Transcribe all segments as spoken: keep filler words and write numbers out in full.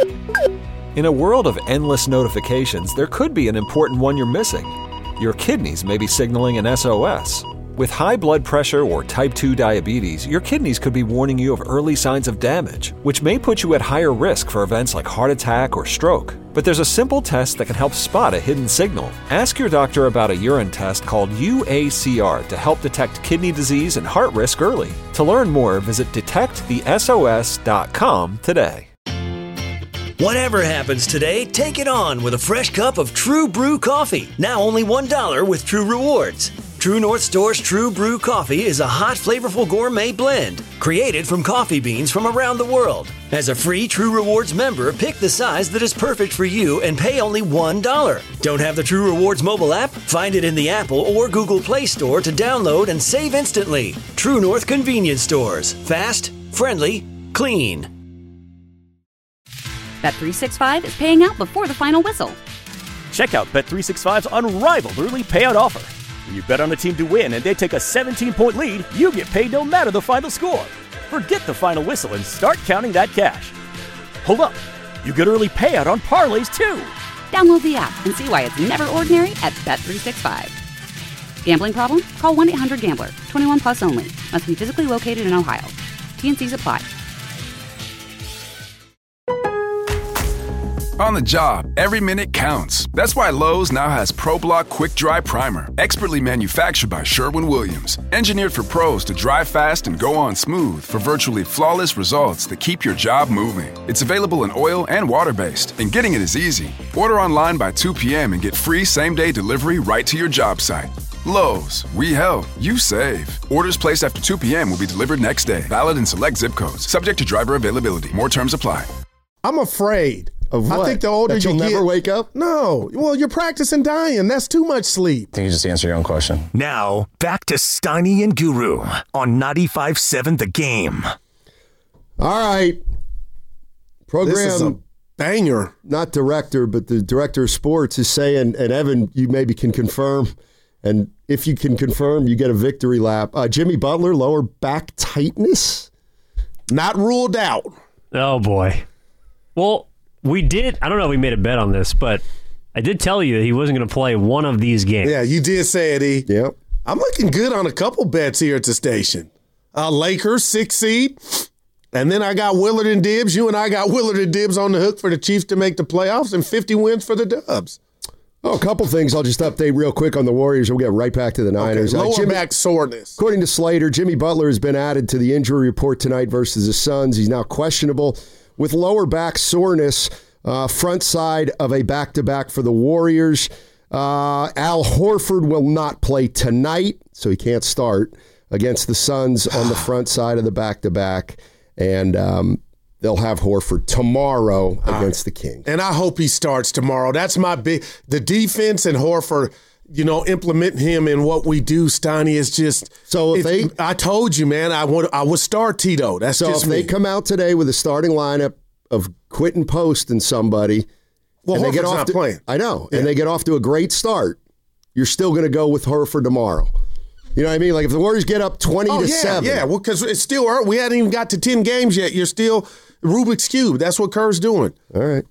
In a world of endless notifications, there could be an important one you're missing. Your kidneys may be signaling an S O S. With high blood pressure or type two diabetes, your kidneys could be warning you of early signs of damage, which may put you at higher risk for events like heart attack or stroke. But there's a simple test that can help spot a hidden signal. Ask your doctor about a urine test called U A C R to help detect kidney disease and heart risk early. To learn more, visit detect the S O S dot com today. Whatever happens today, take it on with a fresh cup of True Brew coffee. Now only one dollar with True Rewards. True North Store's True Brew coffee is a hot, flavorful gourmet blend created from coffee beans from around the world. As a free True Rewards member, pick the size that is perfect for you and pay only one dollar. Don't have the True Rewards mobile app? Find it in the Apple or Google Play Store to download and save instantly. True North Convenience Stores. Fast, friendly, clean. Bet three sixty-five is paying out before the final whistle. Check out Bet three sixty-five's unrivaled early payout offer. When you bet on a team to win and they take a seventeen-point lead, you get paid no matter the final score. Forget the final whistle and start counting that cash. Hold up. You get early payout on parlays, too. Download the app and see why it's never ordinary at Bet three sixty-five. Gambling problem? Call one eight hundred gambler. twenty-one plus only. Must be physically located in Ohio. T and Cs apply. On the job, every minute counts. That's why Lowe's now has ProBlock Quick Dry Primer, expertly manufactured by Sherwin-Williams. Engineered for pros to dry fast and go on smooth for virtually flawless results that keep your job moving. It's available in oil and water-based, and getting it is easy. Order online by two p.m. and get free same-day delivery right to your job site. Lowe's, we help, you save. Orders placed after two p.m. will be delivered next day. Valid in select zip codes. Subject to driver availability. More terms apply. I'm afraid. Of what? I think the older that you you'll get, never wake up? No. Well, you're practicing dying. That's too much sleep. I think you just answer your own question. Now, back to Steiny and Guru on ninety-five point seven The Game. All right. Program. This is a banger. Not director, but the director of sports is saying, and Evan, you maybe can confirm, and if you can confirm, you get a victory lap. Uh, Jimmy Butler, lower back tightness? Not ruled out. Oh, boy. Well, we did, I don't know if we made a bet on this, but I did tell you he wasn't going to play one of these games. Yeah, you did say it, E. Yep. I'm looking good on a couple bets here at the station. Uh, Lakers, six seed. And then I got Willard and Dibbs. You and I got Willard and Dibbs on the hook for the Chiefs to make the playoffs and fifty wins for the Dubs. Oh, a couple things I'll just update real quick on the Warriors. We'll get right back to the Niners. Okay, lower uh, Jimmy, back soreness. According to Slater, Jimmy Butler has been added to the injury report tonight versus the Suns. He's now questionable with lower back soreness. Uh, front side of a back-to-back for the Warriors. Uh, Al Horford will not play tonight, so he can't start against the Suns on the front side of the back-to-back. And um, they'll have Horford tomorrow against right. the Kings. And I hope he starts tomorrow. That's my big – the defense and Horford, you know, implement him in what we do, Steiny, is just – So if they – I told you, man, I would, I would start Tito. That's so just if me. they come out today with a starting lineup of Quentin Post and somebody – Well, and they Horford's get off not to, playing. I know. Yeah. And they get off to a great start. You're still going to go with Horford tomorrow. You know what I mean? Like if the Warriors get up twenty oh, to yeah, seven. Yeah, well, because it's still early. We hadn't even got to ten games yet. You're still Rubik's Cube. That's what Kerr's doing. All right.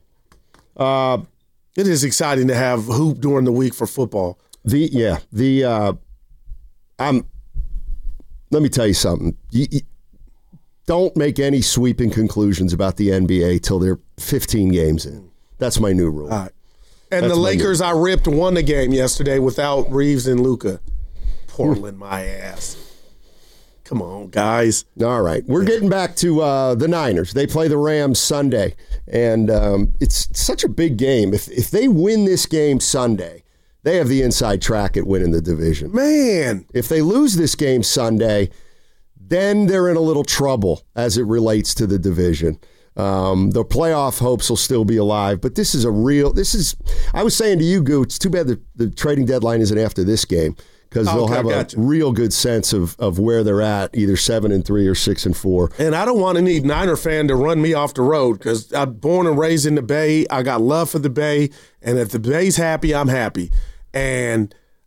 Uh, it is exciting to have hoop during the week for football. The yeah the uh, I'm. Let me tell you something. You, you, don't make any sweeping conclusions about the N B A till they're fifteen games in. That's my new rule. All right. And That's the Lakers I ripped won the game yesterday without Reeves and Luka. Portland, my ass. Come on, guys. All right. We're getting back to uh, the Niners. They play the Rams Sunday, and um, it's such a big game. If if they win this game Sunday, they have the inside track at winning the division. Man. If they lose this game Sunday, then they're in a little trouble as it relates to the division. Um, the playoff hopes will still be alive, but this is a real, this is, I was saying to you, Goo, it's too bad the, the trading deadline isn't after this game because okay, they'll have a gotcha. real good sense of, of where they're at, either seven and three or six and four. And I don't want any Niner fan to run me off the road because I'm born and raised in the Bay. I got love for the Bay, and if the Bay's happy, I'm happy. And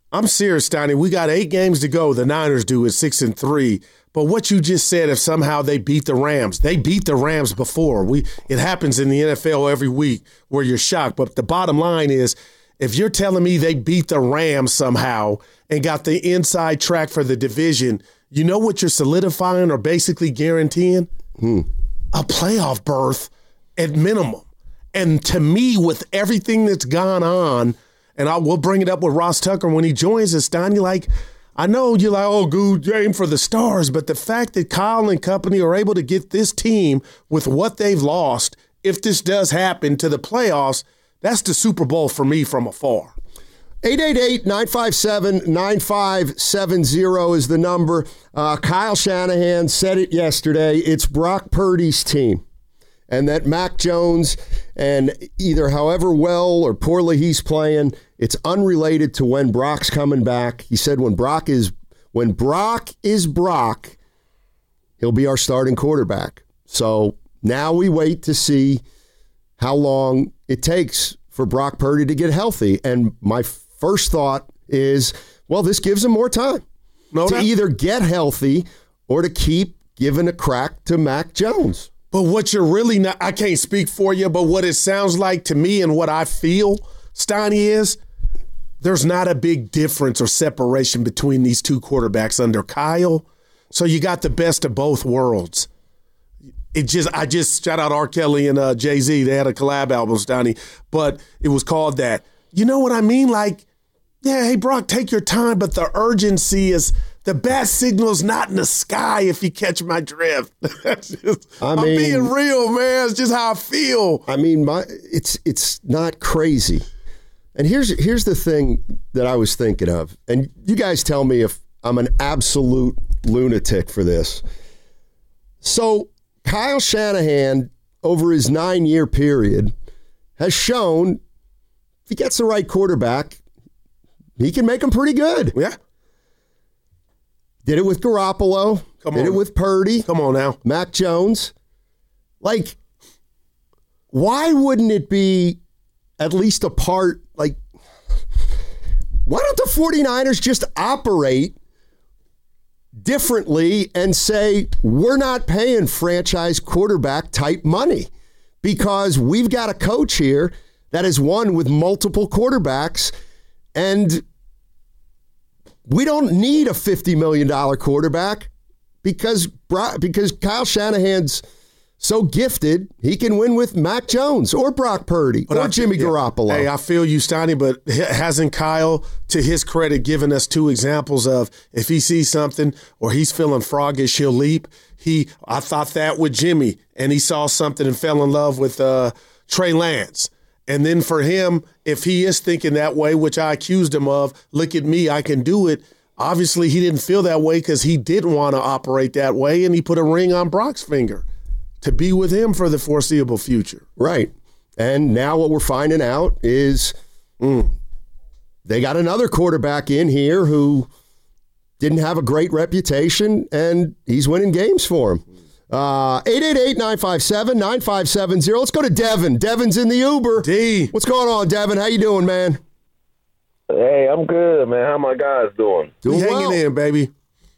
I'm serious, Steiny. We got eight games to go. The Niners do at six and three. But what you just said, if somehow they beat the Rams, they beat the Rams before. We it happens in the N F L every week where you're shocked. But the bottom line is, if you're telling me they beat the Rams somehow and got the inside track for the division, you know what you're solidifying or basically guaranteeing? Hmm. A playoff berth at minimum. And to me, with everything that's gone on, and I will bring it up with Ross Tucker when he joins us, Don, you're like, I know you're like, oh, good, aim for the stars, but the fact that Kyle and company are able to get this team with what they've lost, if this does happen to the playoffs, that's the Super Bowl for me from afar. eight eight eight, nine five seven, nine five seven zero is the number. Uh, Kyle Shanahan said it yesterday. It's Brock Purdy's team. And that Mac Jones, and either however well or poorly he's playing, it's unrelated to when Brock's coming back. He said when Brock is when Brock is Brock, he'll be our starting quarterback. So now we wait to see how long it takes for Brock Purdy to get healthy. And my first thought is, well, this gives him more time no, to that- either get healthy or to keep giving a crack to Mac Jones. But what you're really not, I can't speak for you, but what it sounds like to me and what I feel, Steiny, is there's not a big difference or separation between these two quarterbacks under Kyle. So you got the best of both worlds. It just, I just shout out R. Kelly and uh, Jay-Z. They had a collab album, Steiny, but it was called that. You know what I mean? Like, yeah, hey, Brock, take your time, but the urgency is, the bat signal's not in the sky, if you catch my drift. just, I I'm mean, being real, man. It's just how I feel. I mean, my it's it's not crazy. And here's here's the thing that I was thinking of. And you guys tell me if I'm an absolute lunatic for this. So Kyle Shanahan, over his nine-year period, has shown if he gets the right quarterback, he can make him pretty good. Yeah. Did it with Garoppolo. Come Did on. it with Purdy. Come on now. Mac Jones. Like, why wouldn't it be at least a part, like, why don't the 49ers just operate differently and say, we're not paying franchise quarterback type money because we've got a coach here that has won with multiple quarterbacks, and we don't need a fifty million dollars quarterback because because Kyle Shanahan's so gifted, he can win with Mac Jones or Brock Purdy But or I- Jimmy yeah. Garoppolo. Hey, I feel you, Steiny, but hasn't Kyle, to his credit, given us two examples of if he sees something or he's feeling froggish, he'll leap. He, I thought that with Jimmy, and he saw something and fell in love with uh, Trey Lance. And then for him, if he is thinking that way, which I accused him of, look at me, I can do it. Obviously, he didn't feel that way because he didn't want to operate that way, and he put a ring on Brock's finger to be with him for the foreseeable future. Right. And now what we're finding out is mm, they got another quarterback in here who didn't have a great reputation, and he's winning games for him. Uh, eight eight eight, nine five seven, nine five seven zero. Let's go to Devin. Devin's in the Uber. D. What's going on, Devin? How you doing, man? Hey, I'm good, man. How my guys doing? We Doing hanging well. in, baby.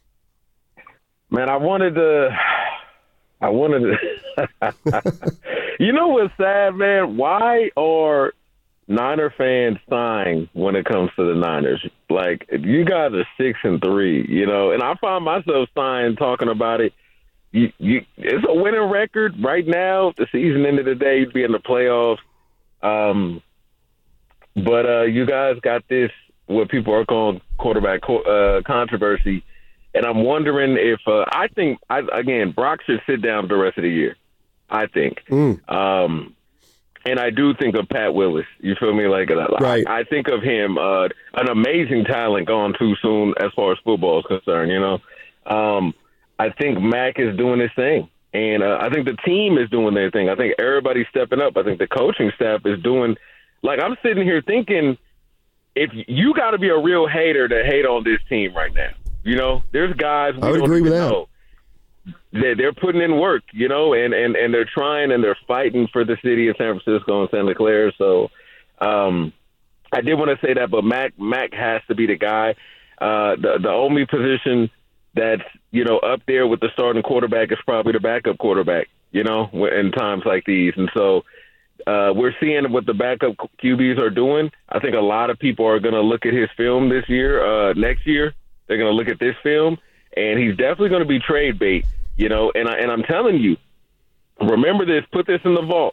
Man, I wanted to. I wanted to. You know what's sad, man? Why are Niner fans sighing when it comes to the Niners? Like, you guys are six and three, you know, and I find myself sighing talking about it. You, you, it's a winning record right now. The season end of the day, you'd be in the playoffs. Um, but uh, you guys got this, what people are calling quarterback co- uh, controversy. And I'm wondering if uh, I think, I, again, Brock should sit down the rest of the year, I think. Mm. Um, and I do think of Pat Willis. You feel me? Like, Right. I, I think of him, uh, an amazing talent gone too soon as far as football is concerned, you know. Um, I think Mac is doing his thing. And uh, I think the team is doing their thing. I think everybody's stepping up. I think the coaching staff is doing – like, I'm sitting here thinking, if you got to be a real hater to hate on this team right now. You know, there's guys we I would don't agree with even that. know. They're, they're putting in work, you know, and, and, and they're trying and they're fighting for the city of San Francisco and Santa Clara. So, um, I did want to say that, but Mac Mac has to be the guy. Uh, the the only position that's, you know, up there with the starting quarterback is probably the backup quarterback, you know, in times like these. And so uh, we're seeing what the backup Q Bs are doing. I think a lot of people are going to look at his film this year, uh, next year. They're going to look at this film, and he's definitely going to be trade bait, you know. And, I, and I'm telling you, remember this, put this in the vault.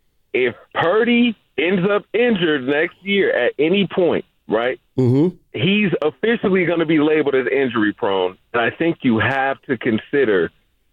If Purdy ends up injured next year at any point, right, mm-hmm. he's officially going to be labeled as injury prone. And I think you have to consider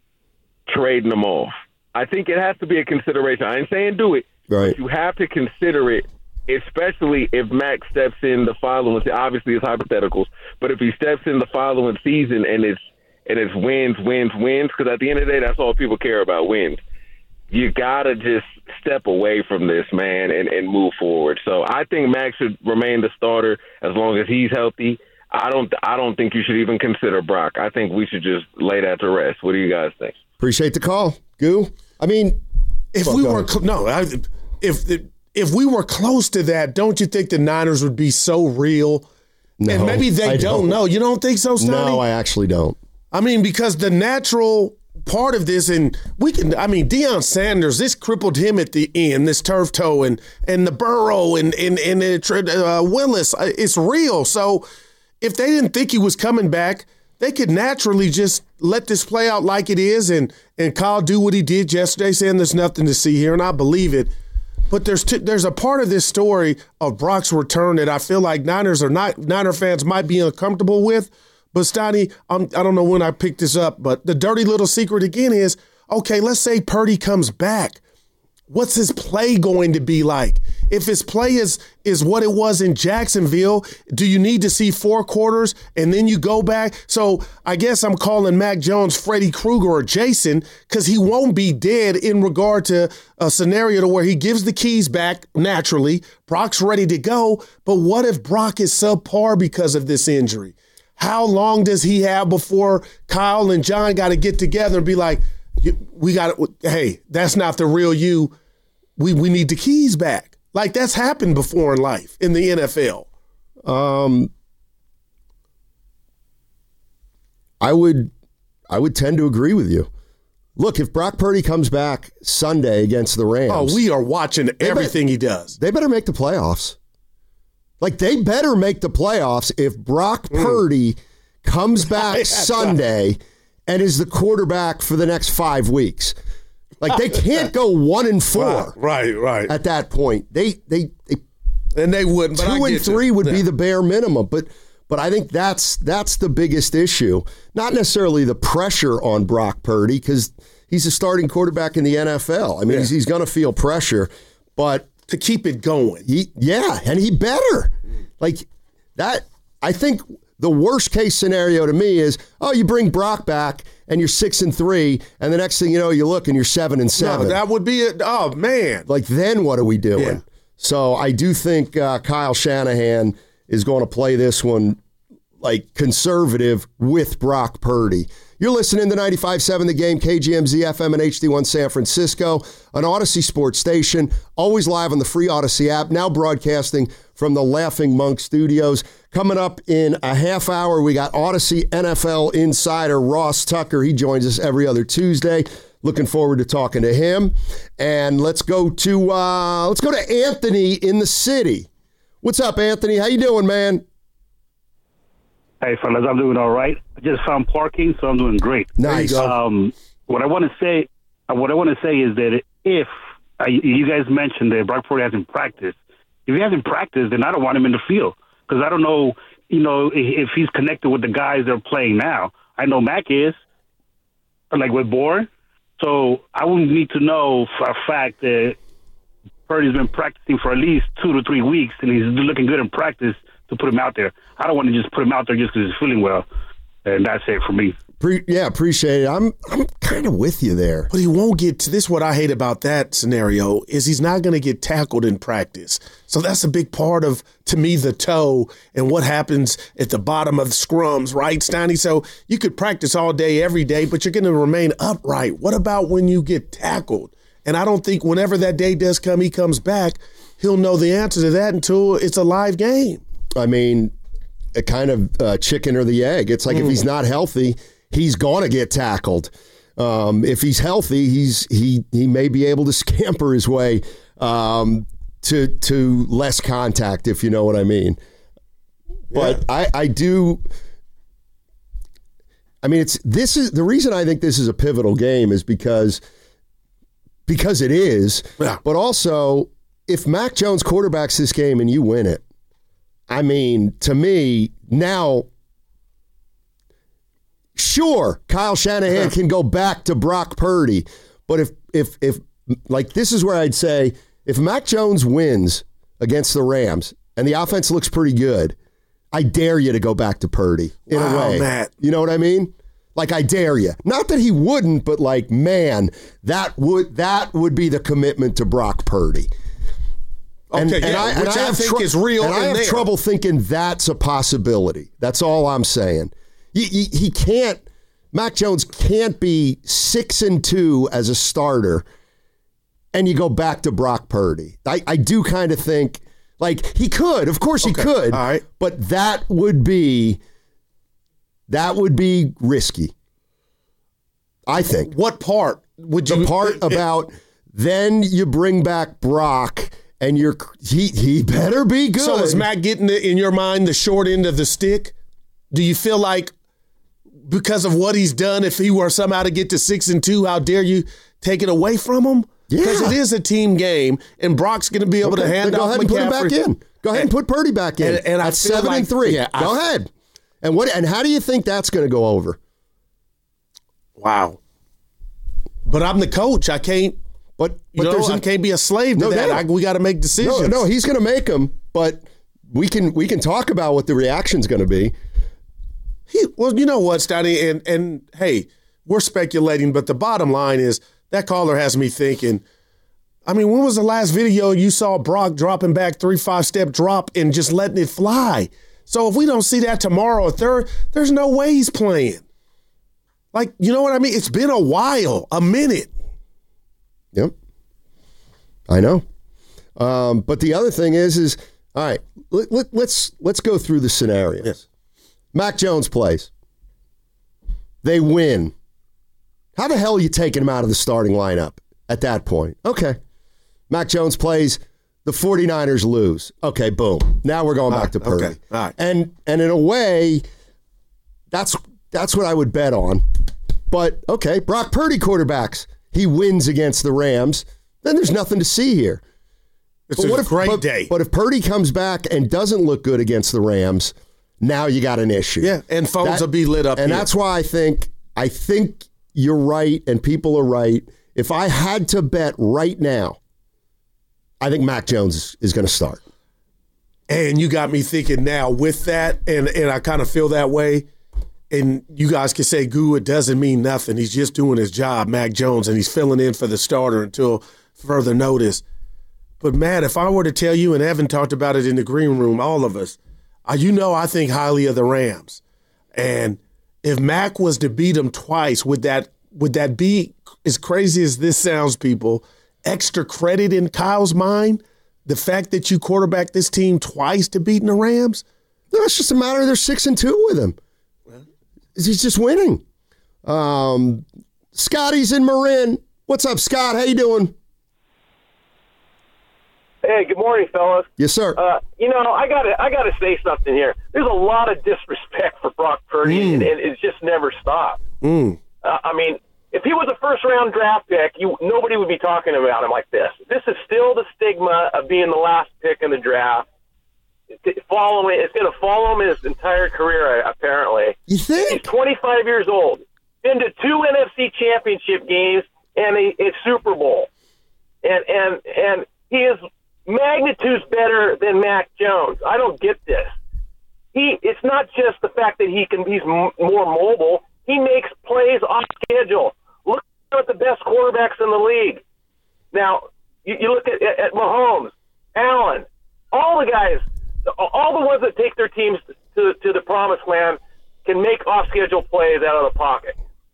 trading him off. I think it has to be a consideration. I ain't saying do it. Right. But you have to consider it, especially if Max steps in the following. Obviously, it's hypotheticals, but if he steps in the following season and it's and it's wins, wins, wins, because at the end of the day, that's all people care about, wins. You gotta just step away from this, man, and, and move forward. So I think Max should remain the starter as long as he's healthy. I don't. I don't think you should even consider Brock. I think we should just lay that to rest. What do you guys think? Appreciate the call, Goo. I mean, if we were cl- no, I, if the, if we were close to that, don't you think the Niners would be so real? No, and maybe they I don't, don't know. You don't think so, Stoney? No, I actually don't. I mean, because the natural part of this, and we can, I mean, Deion Sanders, this crippled him at the end, this turf toe, and and the Burrow and and and uh, Willis, it's real. So if they didn't think he was coming back, they could naturally just let this play out like it is, and and Kyle do what he did yesterday, saying there's nothing to see here, and I believe it. But there's t- there's a part of this story of Brock's return that I feel like Niners or not Niner fans might be uncomfortable with. But Stoney, I'm, I don't know when I picked this up, but the dirty little secret again is, okay, let's say Purdy comes back. What's his play going to be like? If his play is is what it was in Jacksonville, do you need to see four quarters and then you go back? So I guess I'm calling Mac Jones Freddy Krueger or Jason, because he won't be dead in regard to a scenario to where he gives the keys back naturally. Brock's ready to go. But what if Brock is subpar because of this injury? How long does he have before Kyle and John got to get together and be like, we got to, hey, that's not the real you. We we need the keys back. Like, that's happened before in life in the N F L. Um, I would I would tend to agree with you. Look, if Brock Purdy comes back Sunday against the Rams. Oh, we are watching everything bet, he does. They better make the playoffs. Like, they better make the playoffs if Brock mm. Purdy comes back Sunday right. and is the quarterback for the next five weeks. Like, they can't go one and four. Right, right. right. At that point, they they, they and they wouldn't. Two and three you. would yeah. be the bare minimum. But but I think that's that's the biggest issue. Not necessarily the pressure on Brock Purdy, because he's a starting quarterback in the N F L. I mean, yeah. he's, he's going to feel pressure, but to keep it going. He, yeah, and he better. Like that, I think the worst case scenario to me is, oh, you bring Brock back and you're six and three, and the next thing you know, you look and you're seven and seven. No, that would be it. Oh, man. Like, then what are we doing? Yeah. So I do think uh, Kyle Shanahan is going to play this one like conservative with Brock Purdy. You're listening to ninety-five point seven The Game, K G M Z F M and H D one San Francisco, an Odyssey sports station, always live on the free Odyssey app, now broadcasting from the Laughing Monk Studios. Coming up in a half hour, we got Odyssey N F L insider Ross Tucker. He joins us every other Tuesday. Looking forward to talking to him. And let's go to uh, let's go to Anthony in the city. What's up, Anthony? How you doing, man? Hey, fellas, I'm doing all right. I just found parking, so I'm doing great. Nice. Um, what I want to say, what I want to say is that if uh, you guys mentioned that Brock Purdy hasn't practiced, if he hasn't practiced, then I don't want him in the field, because I don't know, you know, if he's connected with the guys that are playing now. I know Mac is, like with Bourne, so I would need to know for a fact that Purdy's been practicing for at least two to three weeks, and he's looking good in practice to put him out there. I don't want to just put him out there just because he's feeling well, and that's it for me. Pre- yeah, appreciate it. I'm I'm kind of with you there. But he won't get to this. What I hate about that scenario is he's not going to get tackled in practice. So that's a big part of, to me, the toe and what happens at the bottom of the scrums, right, Steiny? So you could practice all day, every day, but you're going to remain upright. What about when you get tackled? And I don't think whenever that day does come, he comes back, he'll know the answer to that until it's a live game. I mean, a kind of uh, chicken or the egg. It's like mm. if he's not healthy, he's going to get tackled. Um, if he's healthy, he's he he may be able to scamper his way um, to to less contact, if you know what I mean. But yeah. I, I do. I mean, it's this is the reason I think this is a pivotal game is because because it is. Yeah. But also, if Mac Jones quarterbacks this game and you win it, I mean, to me now. Sure, Kyle Shanahan can go back to Brock Purdy, but if if if like this is where I'd say if Mac Jones wins against the Rams and the offense looks pretty good, I dare you to go back to Purdy in wow, a way. Matt. You know what I mean? Like I dare you. Not that he wouldn't, but like man, that would that would be the commitment to Brock Purdy. And, okay, and yeah, I, and which I, I have think tr- is real. And I have there. trouble thinking that's a possibility. That's all I'm saying. He, he, he can't. Mac Jones can't be six and two as a starter, and you go back to Brock Purdy. I, I do kind of think like he could. Of course, okay. he could. All right, but that would be that would be risky. I think. What part would you? The part it, about it, then you bring back Brock. And you're he he better be good. So is Mac getting the, in your mind the short end of the stick? Do you feel like because of what he's done, if he were somehow to get to six and two, how dare you take it away from him? Yeah. Because it is a team game, and Brock's going to be able okay, to hand go off ahead and McCaffrey. Put it back in. Go ahead and, and put Purdy back in. And, and at seven like, and three. Yeah, go I, ahead. And what? And how do you think that's going to go over? Wow. But I'm the coach. I can't. But, but you know, I can't be a slave to no, that. no. I, we got to make decisions. No, no, he's going to make them, but we can we can talk about what the reaction's going to be. He, well, you know what, Stoney, and and hey, we're speculating, but the bottom line is that caller has me thinking. I mean, when was the last video you saw Brock dropping back three five step drop and just letting it fly? So if we don't see that tomorrow or third, there's no way he's playing. Like, you know what I mean? It's been a while, a minute. Yep, I know. Um, but the other thing is, is all right. Let, let, let's let's go through the scenarios. Yes. Mac Jones plays. They win. How the hell are you taking him out of the starting lineup at that point? Okay. Mac Jones plays. The 49ers lose. Okay, boom. Now we're going all back right, to Purdy. Okay. All right. And and in a way, that's that's what I would bet on. But okay, Brock Purdy quarterbacks. He wins against the Rams, then there's nothing to see here. It's but a what if, great but, day. But if Purdy comes back and doesn't look good against the Rams, now you got an issue. Yeah, and phones that, will be lit up. And here. that's why I think I think you're right, and people are right. If I had to bet right now, I think Mac Jones is, is going to start. And you got me thinking now with that, and, and I kind of feel that way. And you guys can say, Goo, it doesn't mean nothing. He's just doing his job, Mac Jones, and he's filling in for the starter until further notice. But, Matt, if I were to tell you, and Evan talked about it in the green room, all of us, uh, you know I think highly of the Rams. And if Mac was to beat them twice, would that would that be, as crazy as this sounds, people, extra credit in Kyle's mind? The fact that you quarterbacked this team twice to beating the Rams? No, it's just a matter of they're six and two with him. He's just winning. Um, Scotty's in Marin. What's up, Scott? How you doing? Hey, good morning, fellas. Yes, sir. Uh, you know, I gotta, I gotta say something here. There's a lot of disrespect for Brock Purdy, mm. and, and it's just never stopped. Mm. Uh, I mean, if he was a first-round draft pick, you nobody would be talking about him like this. This is still the stigma of being the last pick in the draft. Following, it's going to follow him his entire career, apparently. You think? He's twenty-five years old, been to two N F C championship games and a, a Super Bowl. And, and, and he is magnitudes better than Mac Jones. I don't get this. He, it's not just the fact that he can, he's m- more mobile. He makes plays off schedule. Look at the best quarterbacks in the league. Now, you, you look at, at Mahomes, Allen, all the guys, all the ones that take their teams to, to the promised land can make off-schedule plays out of the pocket.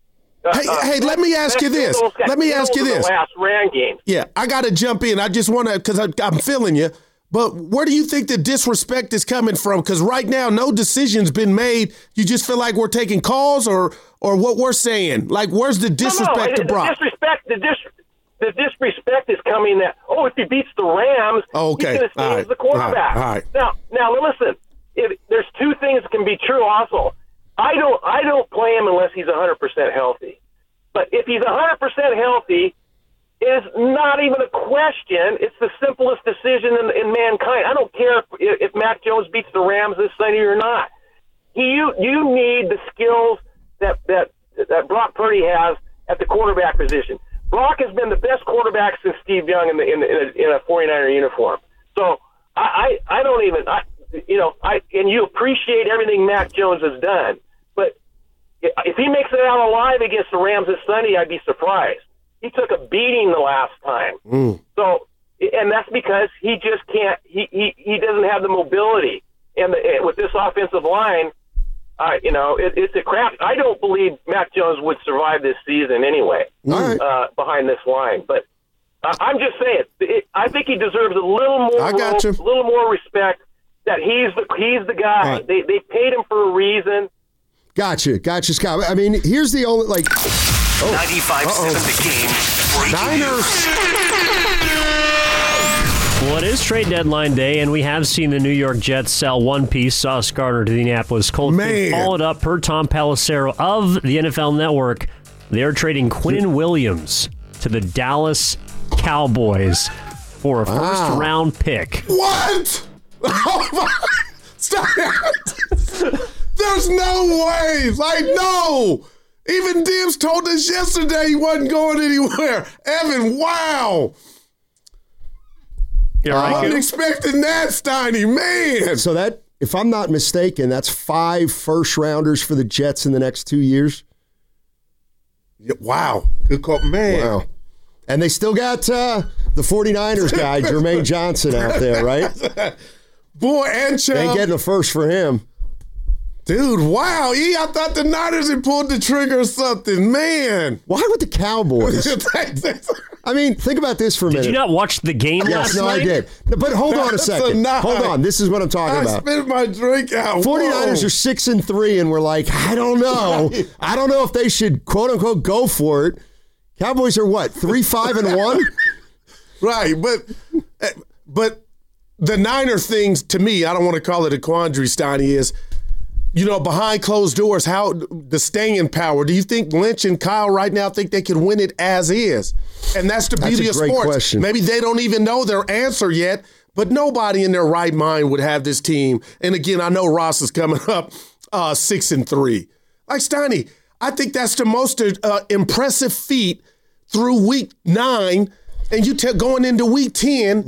Uh, Hey, uh, hey, let me ask you this. Mac Jones got Let me ask you killed in this. The last Ram game. Yeah, I got to jump in. I just want to, because I'm feeling you. But where do you think the disrespect is coming from? Because right now, no decision's been made. You just feel like we're taking calls, or or what we're saying? Like, where's the disrespect no, no, to Brock? The disrespect, the, dis, the disrespect is coming that, oh, if he beats the Rams, Oh, okay. he's going to stay All as right. the quarterback. All right. Now, now listen, if, there's two things that can be true also. I don't, I don't play him unless he's one hundred percent healthy. But if he's one hundred percent healthy, it's not even a question. It's the simplest decision in, in mankind. I don't care if, if Mac Jones beats the Rams this Sunday or not. He, you, you need the skills that, that, that Brock Purdy has at the quarterback position. Brock has been the best quarterback since Steve Young in, the, in, in, a, in a forty-niner uniform. So I, I, I don't even, I, you know, I and you appreciate everything Mac Jones has done. But if he makes it out alive against the Rams this Sunday, I'd be surprised. He took a beating the last time. Mm. So, and that's because he just can't, he, he, he doesn't have the mobility. And the, with this offensive line, uh, you know, it, it's a crap. I don't believe Mac Jones would survive this season anyway, Mm. uh, behind this line. But uh, I'm just saying, it, I think he deserves a little more, I got rope, you. a little more respect that he's the, he's the guy. Right. They, they paid him for a reason. Gotcha, gotcha, Scott. I mean, here's the only, like... Oh. ninety-five seven The Game. Breaking news. Well, it is trade deadline day, and we have seen the New York Jets sell one piece, Sauce Gardner, to the Indianapolis Colts. They Man. followed up per Tom Pelissero of the N F L Network. They are trading Quinnen Williams to the Dallas Cowboys for a Wow. first-round pick. What? Oh my! Stop it! There's no way. Like, no. Even Dibbs told us yesterday he wasn't going anywhere. Evan, wow. You all I right, wasn't Coop? expecting that, Steiny. Man. So that, if I'm not mistaken, that's five first-rounders for the Jets in the next two years. Yeah, wow. Good call. Man. Wow. And they still got uh, the 49ers guy, Jermaine Johnson, out there, right? Boy, and Chubb. Ain't getting a first for him. Dude, wow. E, I thought the Niners had pulled the trigger or something. Man. Why would the Cowboys? I mean, think about this for a minute. Did you not watch the game Yes, last no, night? I did. But hold on a That's a second. nine. Hold on. This is what I'm talking I about. spit my drink out. 49ers Whoa. are six and three, and we're like, I don't know. Right. I don't know if they should quote unquote go for it. Cowboys are what, three, five, and one? Right, but but the Niner things, to me, I don't want to call it a quandary, Steiny, is, you know, behind closed doors, how the staying power. Do you think Lynch and Kyle right now think they can win it as is? And that's the That's beauty a of great sports. question. Maybe they don't even know their answer yet, but nobody in their right mind would have this team. And again, I know Ross is coming up uh, six and three. Like, Steiny, I think that's the most uh, impressive feat through week nine, and you t- going into week ten.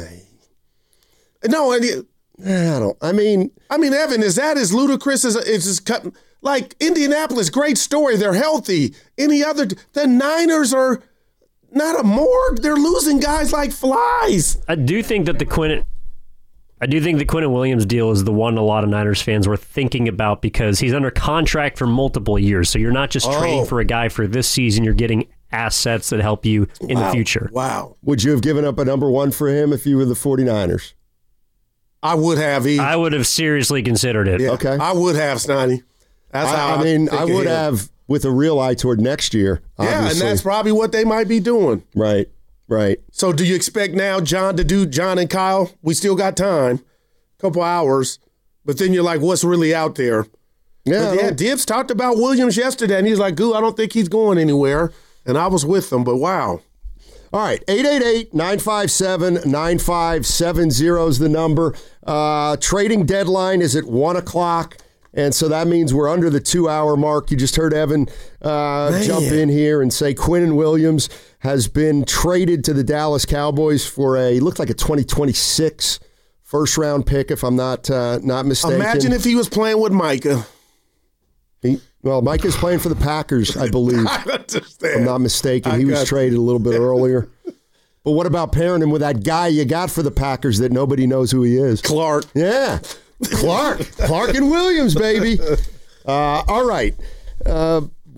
No, and it, I don't. I mean, I mean, Evan, is that as ludicrous as it's just cut? Like, Indianapolis, great story. They're healthy. Any other, the Niners are not a morgue. They're losing guys like flies. I do think that the Quinnen, I do think the Quinnen Williams deal is the one a lot of Niners fans were thinking about because he's under contract for multiple years. So you're not just Oh. trading for a guy for this season. You're getting assets that help you in Wow. the future. Wow. would you have given up a number one for him if you were the 49ers? I would have. He, I would have seriously considered it. yeah, okay. I would have, Snotty. That's how I, I mean, think I of would him. have with a real eye toward next year. Yeah, and obviously. that's probably what they might be doing. right, right. So do you expect now John to do John and Kyle? We still got time, couple hours, but then you're like, what's really out there? Yeah, But I yeah, don't- Dibbs talked about Williams yesterday, and he's like, "Goo, I don't think he's going anywhere." And I was with him, but wow. All right, eight eight eight, nine five seven, nine five seven zero is the number. Uh, trading deadline is at one o'clock, and so that means we're under the two-hour mark. You just heard Evan uh, jump in here and say Quinnen Williams has been traded to the Dallas Cowboys for a, looked like a twenty twenty-six first-round pick, if I'm not uh, not mistaken. Imagine if he was playing with Micah. He, well, Micah's playing for the Packers, I believe. I understand. If I'm not mistaken. I He was got you. traded a little bit earlier. But what about pairing him with that guy you got for the Packers that nobody knows who he is? Clark. Yeah. Clark. Clark and Williams, baby. Uh, all right. Uh,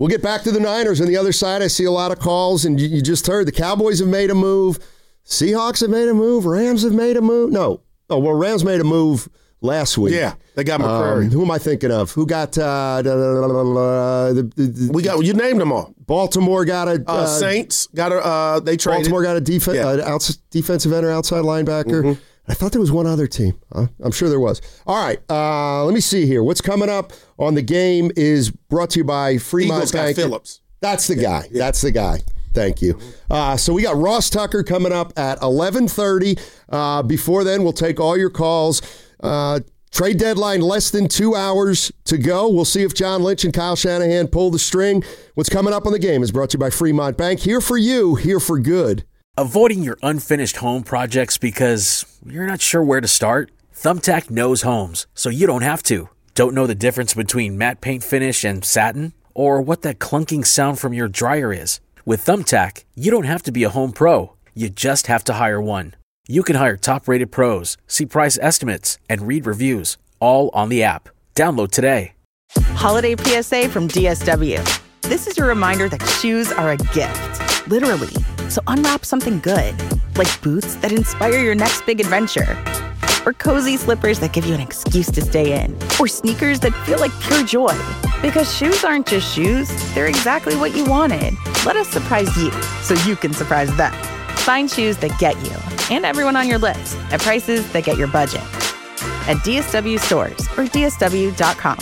We'll get back to the Niners. On the other side, I see a lot of calls, and you, you just heard the Cowboys have made a move. Seahawks have made a move. Rams have made a move. No. Oh, well, Rams made a move last week. Yeah, they got McCrary. Um, who am I thinking of? Who got uh, the, the, the, we got you named them all. Baltimore got a uh, uh, Saints got a uh, they traded. Baltimore got a def- yeah. uh, outs- defensive end or outside linebacker. Mm-hmm. I thought there was one other team. Huh? I'm sure there was. All right, uh, let me see here. What's coming up on the game is brought to you by Fremont Eagles got Bank. Phillips. That's the yeah, guy. Yeah. That's the guy. Thank you. Uh, so we got Ross Tucker coming up at eleven thirty. Uh, before then, we'll take all your calls. Uh, trade deadline less than two hours to go. We'll see if John Lynch and Kyle Shanahan pull the string. What's coming up on the game is brought to you by Fremont Bank. Here for you, here for good. Avoiding your unfinished home projects because you're not sure where to start? Thumbtack knows homes, so you don't have to. Don't know the difference between matte paint finish and satin? Or what that clunking sound from your dryer is? With Thumbtack, you don't have to be a home pro. You just have to hire one. You can hire top-rated pros, see price estimates, and read reviews, all on the app. Download today. Holiday P S A from D S W. This is your reminder that shoes are a gift, literally. So unwrap something good, like boots that inspire your next big adventure, or cozy slippers that give you an excuse to stay in, or sneakers that feel like pure joy. Because shoes aren't just shoes, they're exactly what you wanted. Let us surprise you so you can surprise them. Find shoes that get you and everyone on your list at prices that get your budget. At D S W stores or D S W dot com.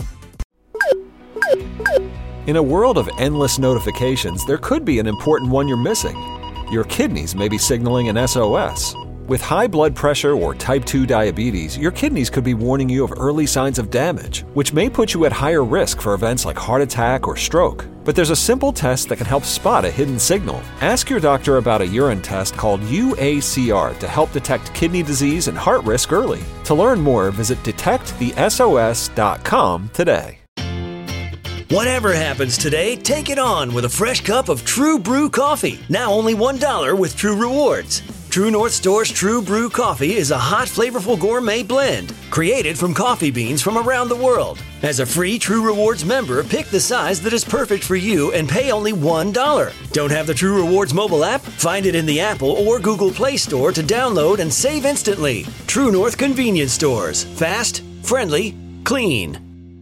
In a world of endless notifications, there could be an important one you're missing. Your kidneys may be signaling an S O S. With high blood pressure or type two diabetes, your kidneys could be warning you of early signs of damage, which may put you at higher risk for events like heart attack or stroke. But there's a simple test that can help spot a hidden signal. Ask your doctor about a urine test called U A C R to help detect kidney disease and heart risk early. To learn more, visit detect the S O S dot com today. Whatever happens today, take it on with a fresh cup of True Brew coffee. Now only one dollar with True Rewards. True North Store's True Brew coffee is a hot, flavorful gourmet blend created from coffee beans from around the world. As a free True Rewards member, pick the size that is perfect for you and pay only one dollar. Don't have the True Rewards mobile app? Find it in the Apple or Google Play Store to download and save instantly. True North Convenience Stores. Fast, friendly, clean.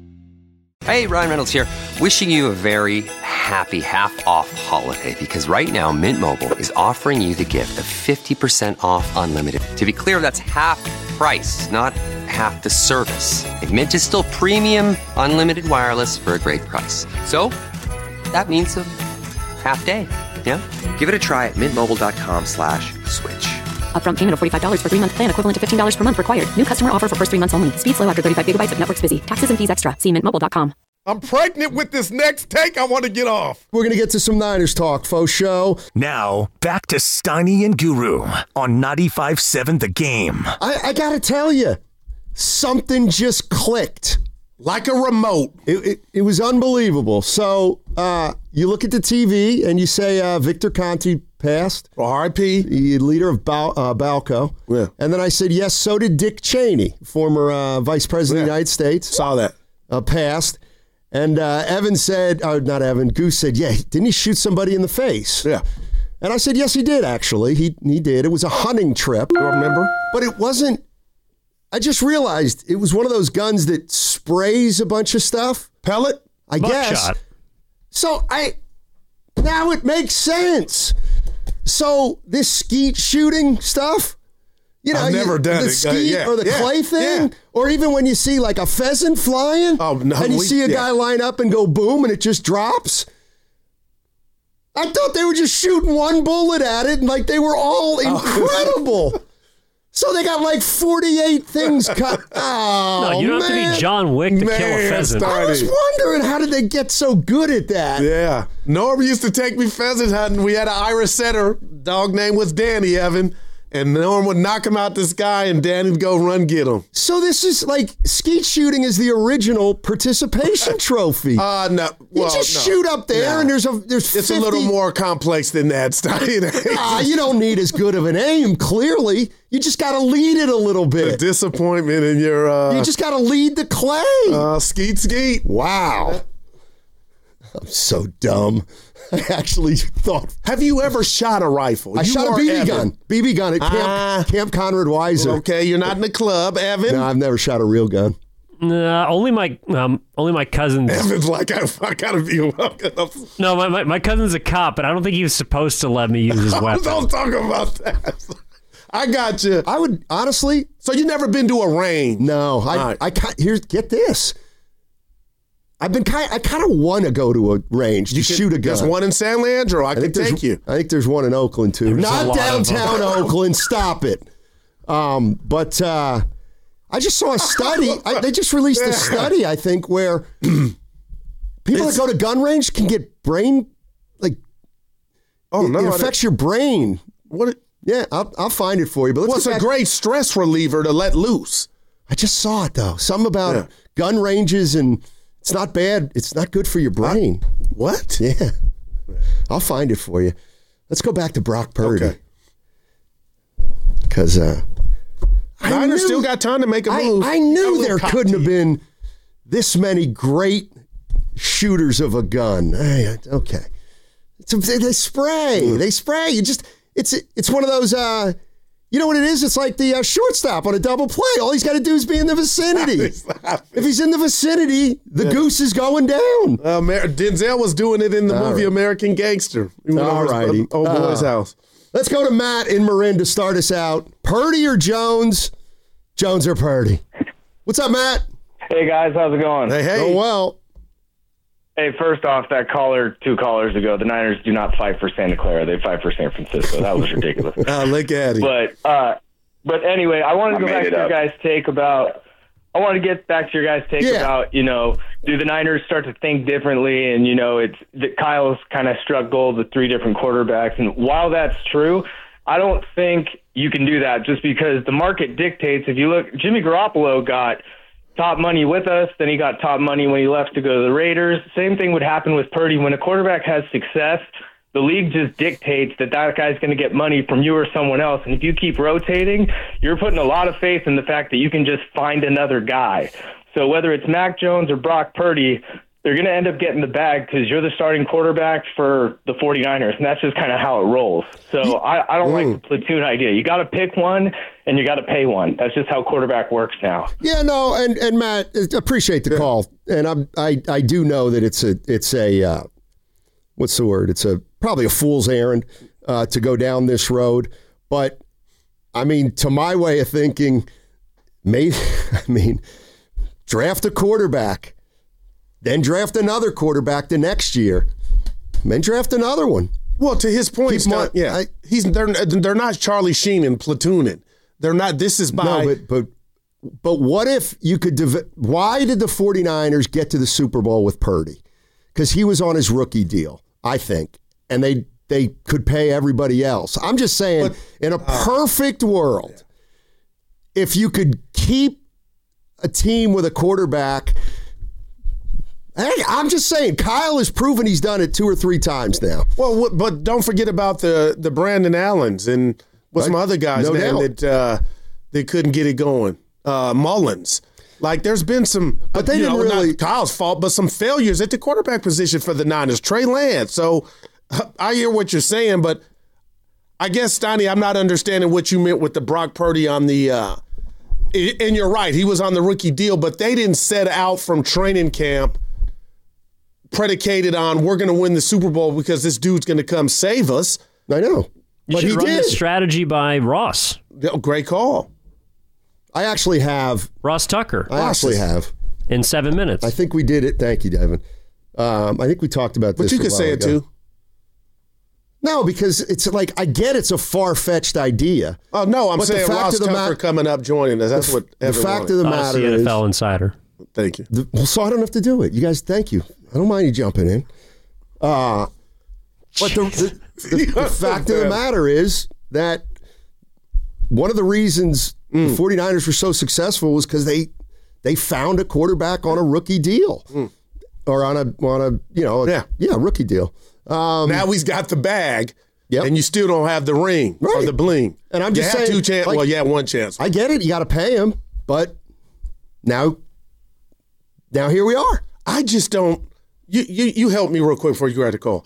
Hey, Ryan Reynolds here, wishing you a very happy half-off holiday because right now Mint Mobile is offering you the gift of fifty percent off unlimited. To be clear, that's half price, not half the service. And Mint is still premium unlimited wireless for a great price. So, that means a half day, yeah? Give it a try at mintmobile.com slash switch. Upfront payment of forty-five dollars for three-month plan equivalent to fifteen dollars per month required. New customer offer for first three months only. Speed slow after thirty-five gigabytes if network's busy. Taxes and fees extra. See mint mobile dot com. I'm pregnant with this next take. I want to get off. We're going to get to some Niners talk, faux show. Now, back to Steiny and Guru on ninety-five seven The Game. I, I got to tell you, something just clicked. Like a remote. It, it, it was unbelievable. So uh, you look at the T V and you say uh, Victor Conti passed. R I P The leader of Bal- uh, Balco. Yeah. And then I said, yes, so did Dick Cheney, former uh, vice president yeah. of the United States. Saw that. Uh, passed. And uh, Evan said, oh, not Evan, Goose said, yeah, didn't he shoot somebody in the face? Yeah. And I said, yes, he did, actually. He he did. It was a hunting trip. You remember? But it wasn't, I just realized it was one of those guns that sprays a bunch of stuff. Pellet? I Buckshot. guess. So I, now it makes sense. So this skeet shooting stuff, you know, I've never you, done the it. skeet Uh, yeah, or the yeah, clay thing, yeah. or even when you see like a pheasant flying, oh, no, and you we, see a yeah. guy line up and go boom, and it just drops. I thought they were just shooting one bullet at it, and like they were all incredible. So they got like forty-eight things cut. Oh, No, you don't man. have to be John Wick to Man, kill a pheasant. I was wondering, how did they get so good at that? Yeah. Norm used to take me pheasant hunting. We had an Irish setter. Dog name was Danny, Evan. And Norm would knock him out the sky, and Danny would go run get him. So this is like skeet shooting is the original participation trophy. Uh, no. Well, you just no. shoot up there, No. and there's a there's It's fifty. a little more complex than that, Stein. Ah, you don't need as good of an aim. Clearly, you just got to lead it a little The bit. disappointment in your uh, You just got to lead the clay. uh, skeet skeet. Wow. I'm so dumb. I actually thought. Have you ever shot a rifle? I you shot a B B Evan. gun. B B gun at Camp, Ah. Camp Conrad Weiser. Okay, you're not in the club, Evan. No, I've never shot a real gun. Nah, only my um, only my cousins. Evan's like, I, I gotta be. No, my, my my cousin's a cop, but I don't think he was supposed to let me use his weapon. Don't talk about that. I got you. I would honestly. So you never been to a range? No, I. Right. I can't, here's get this. I've been kind. I kind of want to go to a range to You can- shoot a gun. There's one in San Leandro. I, I can think there's- take you. I think there's one in Oakland too. There's a Not lot of downtown them. Oakland. Stop it. Um, but uh, I just saw a study. I, they just released a study. I think where people that go to gun range can get brain like. Oh it, no! It I affects your brain. What? It, Yeah, I'll, I'll find it for you. But let's well, it's get a back- great stress reliever to let loose. I just saw it though. Something about Yeah. gun ranges, and it's not bad. It's not good for your brain. What? Yeah, I'll find it for you. Let's go back to Brock Purdy. Okay. Because uh, I Niners knew- still got time to make a I, move. I Got a knew little there cocky. couldn't have been this many great shooters of a gun. Hey, okay, it's a, they spray. They spray. You just it's it's one of those. Uh, you know what it is? It's like the uh, shortstop on a double play. All he's got to do is be in the vicinity. If he's in the vicinity, the goose is going down. Uh, Mer- Denzel was doing it in the All movie right. American Gangster. He went All over his righty. old boy's Uh, house. Let's go to Matt in Marin to start us out. Purdy or Jones? Jones or Purdy? What's up, Matt? Hey guys, how's it going? Hey, hey. Going well. Hey, first off, that caller two callers ago, the Niners do not fight for Santa Clara; they fight for San Francisco. That was ridiculous. Uh, look at him. But uh, but anyway, I wanted to I go made back to it your up. guys' take about. I want to get back to your guys' take Yeah. about, you know, do the Niners start to think differently? And, you know, it's that Kyle's kind of struck gold with three different quarterbacks. And while that's true, I don't think you can do that just because the market dictates. If you look, Jimmy Garoppolo got top money with us, then he got top money when he left to go to the Raiders. Same thing would happen with Purdy. When a quarterback has success, the league just dictates that that guy's going to get money from you or someone else. And if you keep rotating, you're putting a lot of faith in the fact that you can just find another guy. So whether it's Mac Jones or Brock Purdy, they're going to end up getting the bag because you're the starting quarterback for the 49ers, and that's just kind of how it rolls. So I, I don't like the platoon idea. You got to pick one, and you got to pay one. That's just how quarterback works now. Yeah, no, and and Matt, appreciate the call, and I'm, I I do know that it's a it's a uh, what's the word? It's a probably a fool's errand uh, to go down this road, but I mean, to my way of thinking, maybe I mean, draft a quarterback, then draft another quarterback the next year, then draft another one. Well, to his point, Keep my- Scott, yeah, I- he's they're they're not Charlie Sheen and platooning. They're not. This is by No, but but but what if you could? Div- why did the 49ers get to the Super Bowl with Purdy? Because he was on his rookie deal, I think, and they they could pay everybody else. I'm just saying, But- in a perfect world, if you could keep a team with a quarterback. Hey, I'm just saying, Kyle has proven he's done it two or three times now. Well, what, but don't forget about the the Brandon Allens and what's Right. my other guy's No name doubt. that uh, they couldn't get it going. Uh, Mullins. Like there's been some, But they you didn't know, really- not Kyle's fault, but some failures at the quarterback position for the Niners. Trey Lance. So I hear what you're saying, but I guess Steiny, I'm not understanding what you meant with the Brock Purdy on the. Uh, i- and you're right, he was on the rookie deal, but they didn't set out from training camp predicated on we're going to win the Super Bowl because this dude's going to come save us. I know, You but should he run did. this strategy by Ross. Oh, great call. I actually have. Ross Tucker. I actually have. In seven minutes. I think we did it. Thank you, Devin. Um, I think we talked about But this. you a could while say it ago. too. No, because it's like I get it's a far fetched idea. Oh no, I'm But the saying fact Ross of the Tucker ma- coming up joining us. That's the, what the everyone fact of the Us, matter the is. N F L Insider. Thank you. The, well, so I don't have to do it. You guys, thank you. I don't mind you jumping in. Uh, but the, the, the, the fact of the matter is that one of the reasons Mm. the 49ers were so successful was because they they found a quarterback on a rookie deal. Mm. Or on a on a you know a, Yeah. yeah rookie deal. Um, Now he's got the bag, Yep. and you still don't have the ring or Right. the bling. And I'm you just had saying, two chances. like- well, you had one chance. I get it. You got to pay him, but now, now here we are. I just don't. you, you, you help me real quick before you grab the call.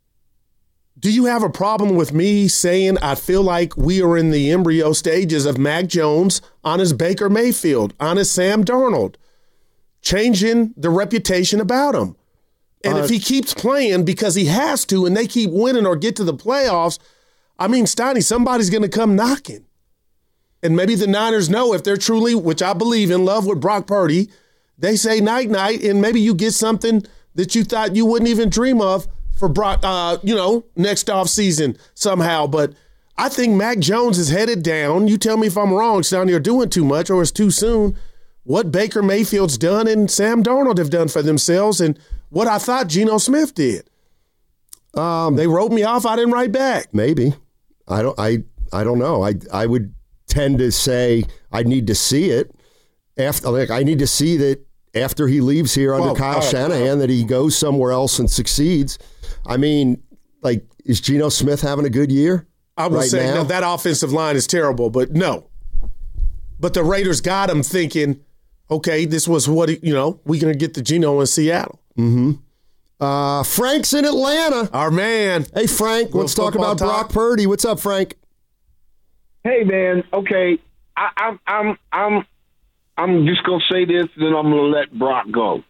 Do you have a problem with me saying I feel like we are in the embryo stages of Mac Jones on his Baker Mayfield, on his Sam Darnold, changing the reputation about him? And uh, if he keeps playing because he has to and they keep winning or get to the playoffs, I mean, Steiny, somebody's going to come knocking. And maybe the Niners know if they're truly, which I believe, in love with Brock Purdy, they say night-night, and maybe you get something that you thought you wouldn't even dream of for Brock, uh, you know, next offseason somehow. But I think Mac Jones is headed down. You tell me if I'm wrong, Steiny, you're doing too much or it's too soon. What Baker Mayfield's done and Sam Darnold have done for themselves and what I thought Geno Smith did. Um, they wrote me off. I didn't write back. Maybe. I don't I I don't know. I I would tend to say I need to see it. After like I need to see that after he leaves here under well, Kyle right, Shanahan right. that he goes somewhere else and succeeds. I mean, like, is Geno Smith having a good year? I would right say now? no, that offensive line is terrible, but no. But the Raiders got him thinking, okay, this was what, he, you know, we're going to get the Geno in Seattle. Mm-hmm. Uh, Frank's in Atlanta. Our man. Hey, Frank, let's talk about talk. Brock Purdy. What's up, Frank? Hey, man. Okay, I, I'm, I'm, I'm, I'm just gonna say this, then I'm gonna let Brock go.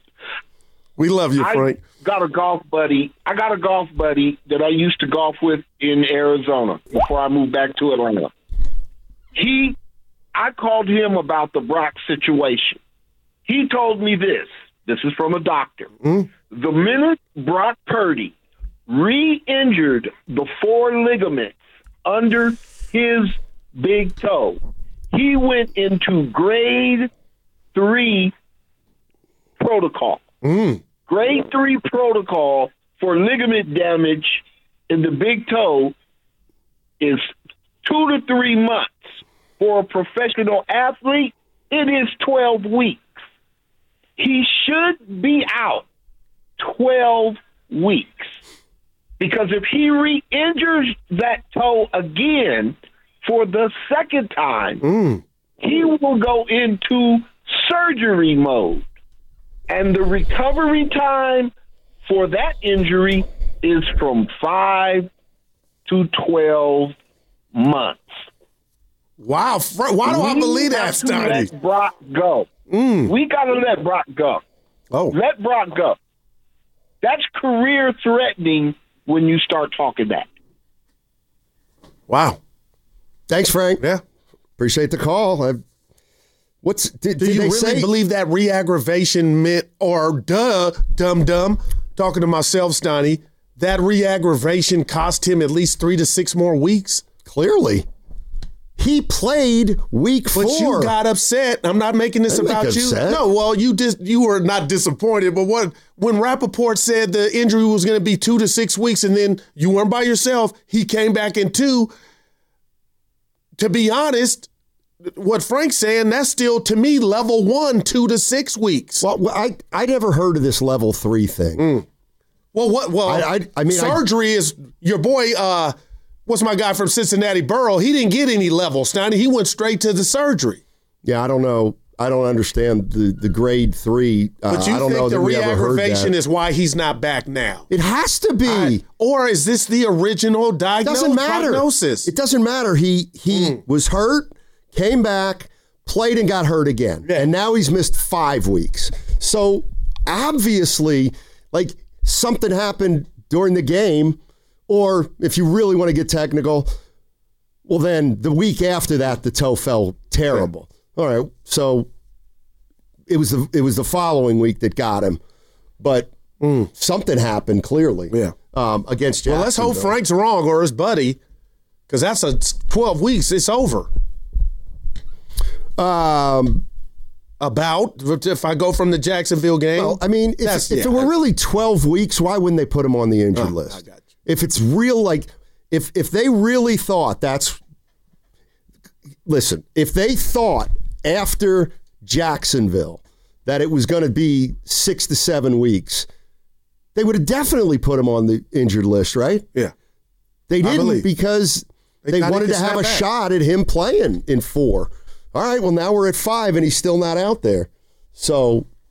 We love you, Frank. I got a golf buddy. I got a golf buddy that I used to golf with in Arizona before I moved back to Atlanta. He, I called him about the Brock situation. He told me this. This is from a doctor. Mm. The minute Brock Purdy re-injured the four ligaments under his big toe, he went into grade three protocol. Mm. Grade three protocol for ligament damage in the big toe is two to three months. For a professional athlete, it is twelve weeks. He should be out twelve weeks. Because if he re-injures that toe again for the second time, mm. he will go into surgery mode. And the recovery time for that injury is from five to twelve months. Wow. Why do we I believe that, Steiny? Let Brock go. Mm. We got to let Brock go. Oh. Let Brock go. That's career threatening when you start talking that. Wow. Thanks, Frank. Yeah. Appreciate the call. I, what's did, Do did you they really say? believe that re-aggravation meant, or duh, dum-dum, talking to myself, Steiny, that re-aggravation cost him at least three to six more weeks? Clearly. He played week four. But you got upset. I'm not making this about you. Upset. No, well, you just you were not disappointed. But what when Rappaport said the injury was going to be two to six weeks, and then you weren't by yourself, he came back in two. To be honest, what Frank's saying, that's still to me level one, two to six weeks. Well, I I never heard of this level three thing. Mm. Well, what? Well, I, I, I mean, surgery I, is your boy. Uh, What's my guy from Cincinnati, Burrow? He didn't get any levels, Steiny. He went straight to the surgery. Yeah, I don't know. I don't understand the, the grade three. Uh, but you I don't think know the that we ever heard re-aggravation that. is why he's not back now? It has to be. I, or is this the original diagnosis? Doesn't matter. Prognosis? It doesn't matter. He he mm. was hurt, came back, played and got hurt again. Yeah. And now he's missed five weeks. So obviously, like, something happened during the game, or if you really want to get technical, well, then the week after that, the toe fell terrible. Yeah. All right, so it was the it was the following week that got him, but mm, something happened clearly. Yeah, um, against Jacksonville. Well, let's hope Frank's wrong or his buddy, because that's a twelve weeks. It's over. Um, about if I go from the Jacksonville game. Well, I mean, if, if yeah. it were really twelve weeks, why wouldn't they put him on the injured oh, list? I got you. If it's real, like. If if they really thought that's, listen, if they thought after Jacksonville that it was going to be six to seven weeks, they would have definitely put him on the injured list, right? Yeah. They didn't because they, they wanted to have a back. shot at him playing in four. All right, well, now we're at five and he's still not out there. So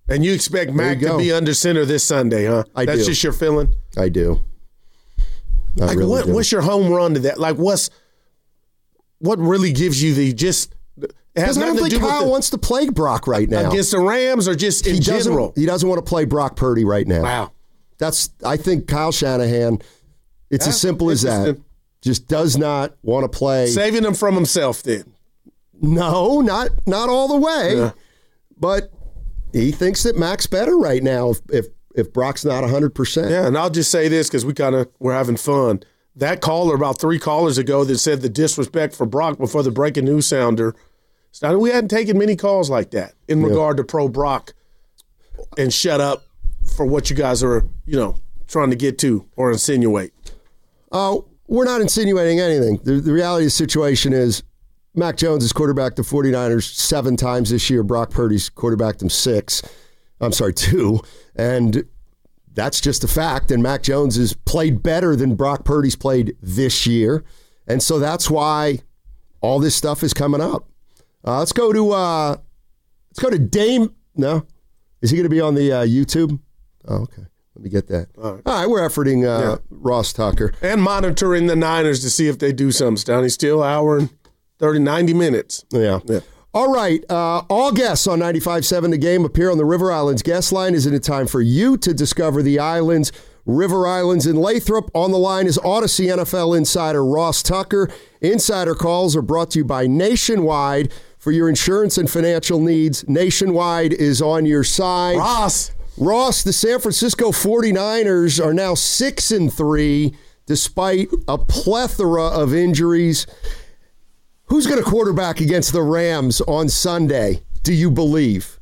And you expect Mac you to be under center this Sunday, huh? I That's do. just your feeling? I do. I like really what? do. What's your home run to that? Like what's what really gives you the just? It has Because I don't nothing to think do Kyle with the, wants to play Brock right now against the Rams or just in he general. Doesn't, he doesn't want to play Brock Purdy right now. Wow, that's I think Kyle Shanahan. It's Yeah, as simple as that. interesting. Just does not want to play. Saving him from himself, then. No, not not all the way. Yeah. But he thinks that Mac's better right now if if, if Brock's not one hundred percent. Yeah, and I'll just say this because we kind of we're having fun. That caller about three callers ago that said the disrespect for Brock before the breaking news sounder. So we hadn't taken many calls like that in Yeah. regard to pro Brock and shut up for what you guys are, you know, trying to get to or insinuate. Oh, we're not insinuating anything. The, the reality of the situation is Mac Jones has quarterbacked the 49ers seven times this year. Brock Purdy's quarterbacked them six. I'm sorry, two. And that's just a fact. And Mac Jones has played better than Brock Purdy's played this year. And so that's why all this stuff is coming up. Uh, let's go to uh, let's go to Dame. No, is he going to be on the uh, YouTube? Oh, okay. Let me get that. All right, All right we're efforting uh, Yeah. Ross Tucker. And monitoring the Niners to see if they do something. Stoney, still hour and thirty, ninety minutes. Yeah. Yeah. All right. Uh, all guests on ninety-five point seven The Game appear on the River Islands guest line. Isn't it time for you to discover the islands? River Islands in Lathrop. On the line is Odyssey N F L insider Ross Tucker. Insider calls are brought to you by Nationwide. For your insurance and financial needs, Nationwide is on your side. Ross. Ross, the San Francisco 49ers are now six and three despite a plethora of injuries. Who's going to quarterback against the Rams on Sunday, do you believe?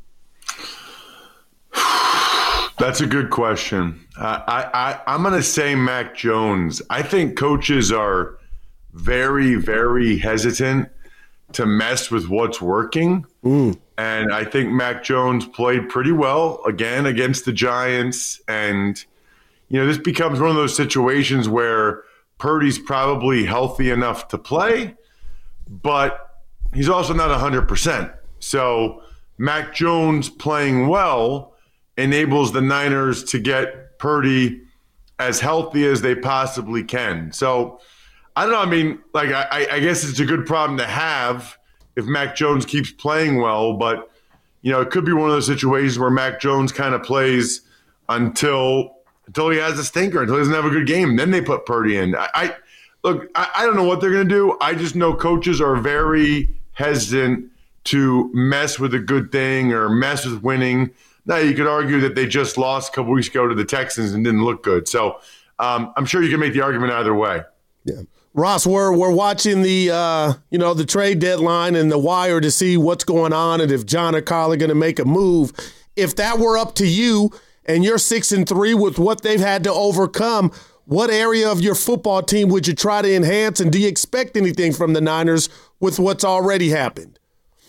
That's a good question. Uh, I, I, I'm going to say Mac Jones. I think coaches are very, very hesitant to mess with what's working. Mm. And I think Mac Jones played pretty well again against the Giants. And, you know, this becomes one of those situations where Purdy's probably healthy enough to play, but he's also not one hundred percent. So Mac Jones playing well enables the Niners to get Purdy as healthy as they possibly can. So I don't know. I mean, like, I, I guess it's a good problem to have if Mac Jones keeps playing well, but, you know, it could be one of those situations where Mac Jones kind of plays until until he has a stinker, until he doesn't have a good game. Then they put Purdy in. I, I look, I, I don't know what they're going to do. I just know coaches are very hesitant to mess with a good thing or mess with winning. Now, you could argue that they just lost a couple weeks ago to the Texans and didn't look good. So um, I'm sure you can make the argument either way. Yeah. Ross, we're we're watching the uh, you know the trade deadline and the wire to see what's going on and if John or Kyle are going to make a move. If that were up to you and you're six and three with what they've had to overcome, what area of your football team would you try to enhance, and do you expect anything from the Niners with what's already happened?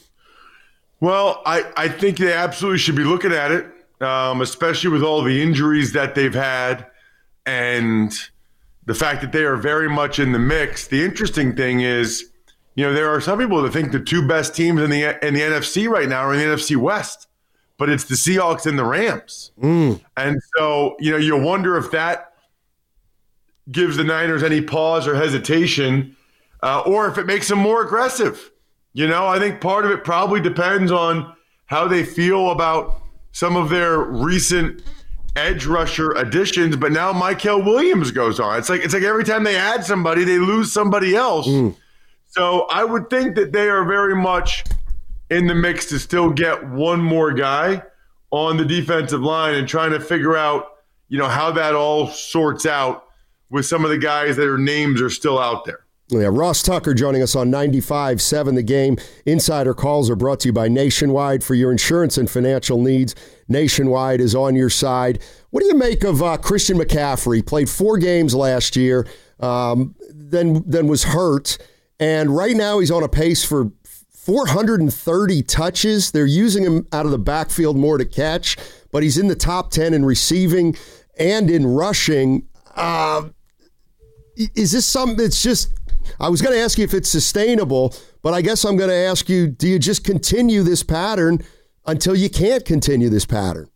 Well, I, I think they absolutely should be looking at it, um, especially with all the injuries that they've had and the fact that they are very much in the mix. The interesting thing is, you know, there are some people that think the two best teams in the in the N F C right now are in the N F C West, but it's the Seahawks and the Rams. Mm. And so, you know, you wonder if that gives the Niners any pause or hesitation, uh, or if it makes them more aggressive. You know, I think part of it probably depends on how they feel about some of their recent edge rusher additions, but now Mykel Williams goes on. It's like it's like every time they add somebody, they lose somebody else. Mm. So I would think that they are very much in the mix to still get one more guy on the defensive line and trying to figure out, you know, how that all sorts out with some of the guys that their names are still out there. Yeah, Ross Tucker joining us on ninety-five point seven The Game. Insider calls are brought to you by Nationwide. For your insurance and financial needs, Nationwide is on your side. What do you make of uh, Christian McCaffrey? Played four games last year, um, then then was hurt, and right now he's on a pace for four hundred thirty touches. They're using him out of the backfield more to catch, but he's in the top ten in receiving and in rushing. Uh, is this something that's just... I was going to ask you if it's sustainable, but I guess I'm going to ask you, do you just continue this pattern until you can't continue this pattern.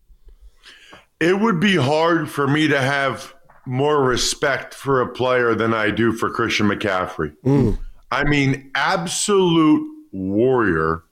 It would be hard for me to have more respect for a player than I do for Christian McCaffrey. Mm. I mean, absolute warrior,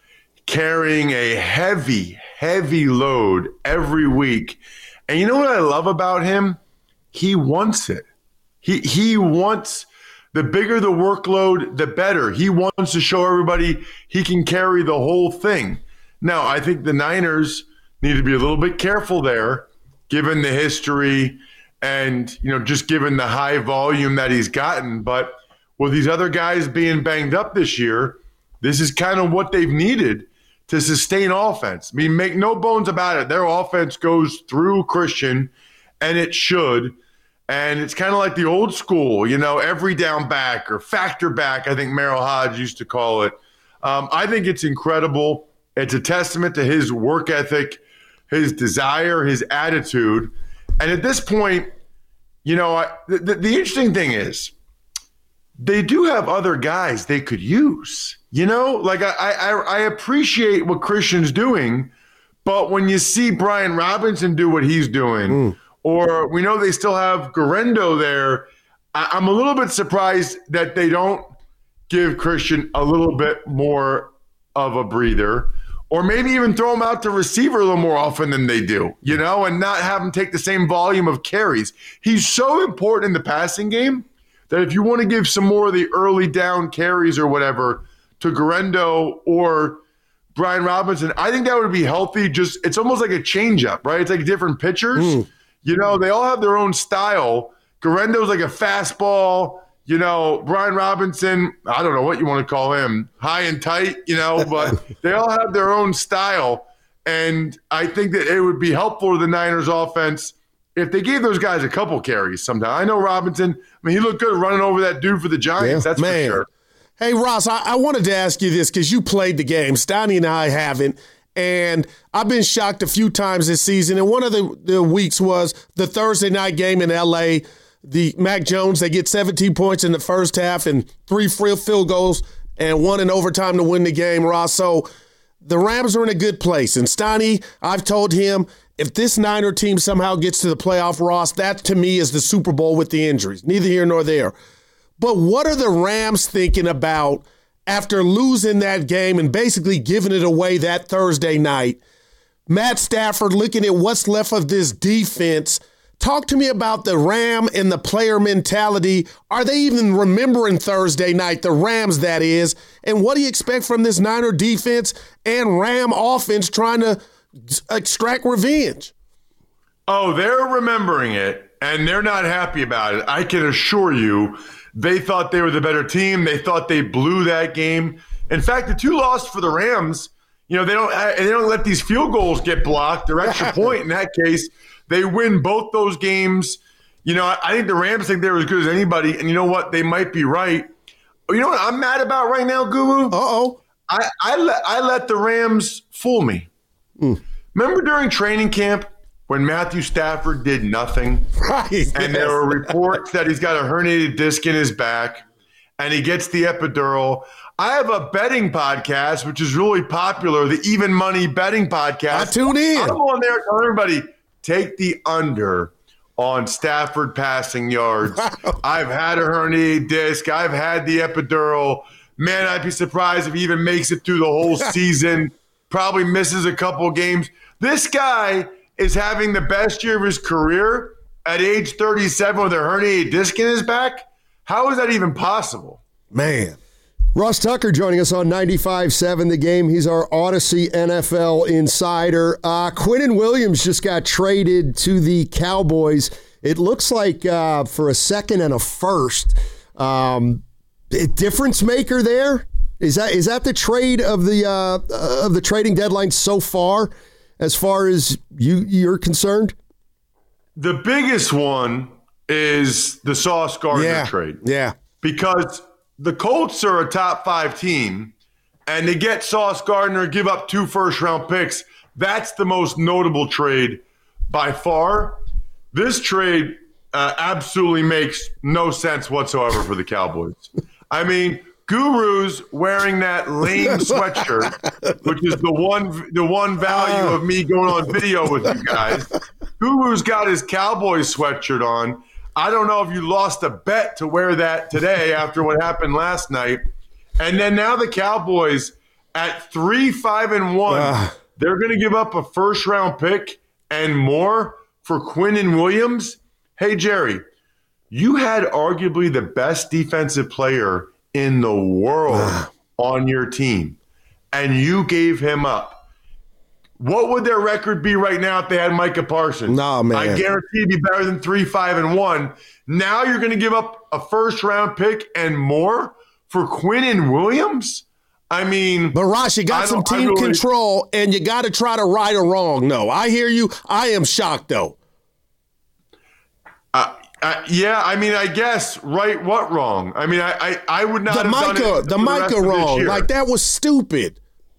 carrying a heavy, heavy load every week. And you know what I love about him? He wants it. He he wants, the bigger the workload, the better. He wants to show everybody he can carry the whole thing. Now, I think the Niners need to be a little bit careful there, given the history and, you know, just given the high volume that he's gotten. But with these other guys being banged up this year, this is kind of what they've needed to sustain offense. I mean, make no bones about it. Their offense goes through Christian, and it should. And it's kind of like the old school, you know, every down back or factor back, I think Merrill Hodge used to call it. Um, I think it's incredible. It's a testament to his work ethic, his desire, his attitude. And at this point, you know, I, the, the interesting thing is they do have other guys they could use. You know, like I, I, I appreciate what Christian's doing, but when you see Brian Robinson do what he's doing, mm. or we know they still have Guerendo there, I, I'm a little bit surprised that they don't give Christian a little bit more of a breather, or maybe even throw him out to receiver a little more often than they do, you know, and not have him take the same volume of carries. He's so important in the passing game that if you want to give some more of the early down carries or whatever to Guerendo or Brian Robinson, I think that would be healthy. Just it's almost like a changeup, right? It's like different pitchers. Mm. You know, they all have their own style. Guerendo's like a fastball. You know, Brian Robinson, I don't know what you want to call him, high and tight, you know, but they all have their own style. And I think that it would be helpful to the Niners offense if they gave those guys a couple carries sometime. I know Robinson, I mean, he looked good running over that dude for the Giants. Yeah, that's man. for sure. Hey, Ross, I, I wanted to ask you this because you played the game. Stoney and I haven't. And I've been shocked a few times this season. And one of the, the weeks was the Thursday night game in L A. The Mac Jones, they get seventeen points in the first half and three free field goals and one in overtime to win the game, Ross. So the Rams are in a good place. And Stoney, I've told him, if this Niner team somehow gets to the playoff, Ross, that to me is the Super Bowl with the injuries. Neither here nor there. But what are the Rams thinking about after losing that game and basically giving it away that Thursday night? Matt Stafford looking at what's left of this defense. Talk to me about the Ram and the player mentality. Are they even remembering Thursday night, the Rams that is? And what do you expect from this Niner defense and Ram offense trying to extract revenge? Oh, they're remembering it, and they're not happy about it. I can assure you. They thought they were the better team. They thought they blew that game. In fact, the two losses for the Rams, you know, they don't they don't let these field goals get blocked or extra point. In that case, they win both those games. You know, I think the Rams think they're as good as anybody. And you know what? They might be right. You know what I'm mad about right now, Guru? Uh-oh. I, I, let, I let the Rams fool me. Mm. Remember during training camp, when Matthew Stafford did nothing, right, and yes. there were reports that he's got a herniated disc in his back, and he gets the epidural. I have a betting podcast, which is really popular, the Even Money betting podcast. I tune in. I'm on there telling everybody, take the under on Stafford passing yards. Wow. I've had a herniated disc. I've had the epidural. Man, I'd be surprised if he even makes it through the whole season. Probably misses a couple games. This guy is having the best year of his career at age thirty-seven with a herniated disc in his back. How is that even possible? Man. Ross Tucker joining us on ninety-five seven The Game. He's our Odyssey N F L insider. Uh, Quinnen Williams just got traded to the Cowboys. It looks like uh, for a second and a first. Um, a difference maker there? Is that is that the trade of the uh, of the trading deadline so far? As far as you, you're concerned? The biggest one is the Sauce Gardner yeah, trade. Yeah. Because the Colts are a top five team, and they get Sauce Gardner, give up two first-round picks. That's the most notable trade by far. This trade uh, absolutely makes no sense whatsoever for the Cowboys. I mean, Guru's wearing that lame sweatshirt, which is the one the one value of me going on video with you guys. Guru's got his Cowboys sweatshirt on. I don't know if you lost a bet to wear that today after what happened last night. And then now the Cowboys at three, five, and one, uh, they're going to give up a first round pick and more for Quinnen Williams. Hey, Jerry, you had arguably the best defensive player in the world on your team, and you gave him up. What would their record be right now if they had Micah Parsons? No, man. I guarantee it'd be better than three, five, and one. Now you're going to give up a first-round pick and more for Quinnen Williams? I mean, but Ross, you got some team really, control, and you got to try to right or wrong. No, I hear you. I am shocked, though. Uh, uh, yeah, I mean, I guess right. What wrong? I mean, I I, I would not the have Micah, done it the Micah the wrong. Like that was stupid.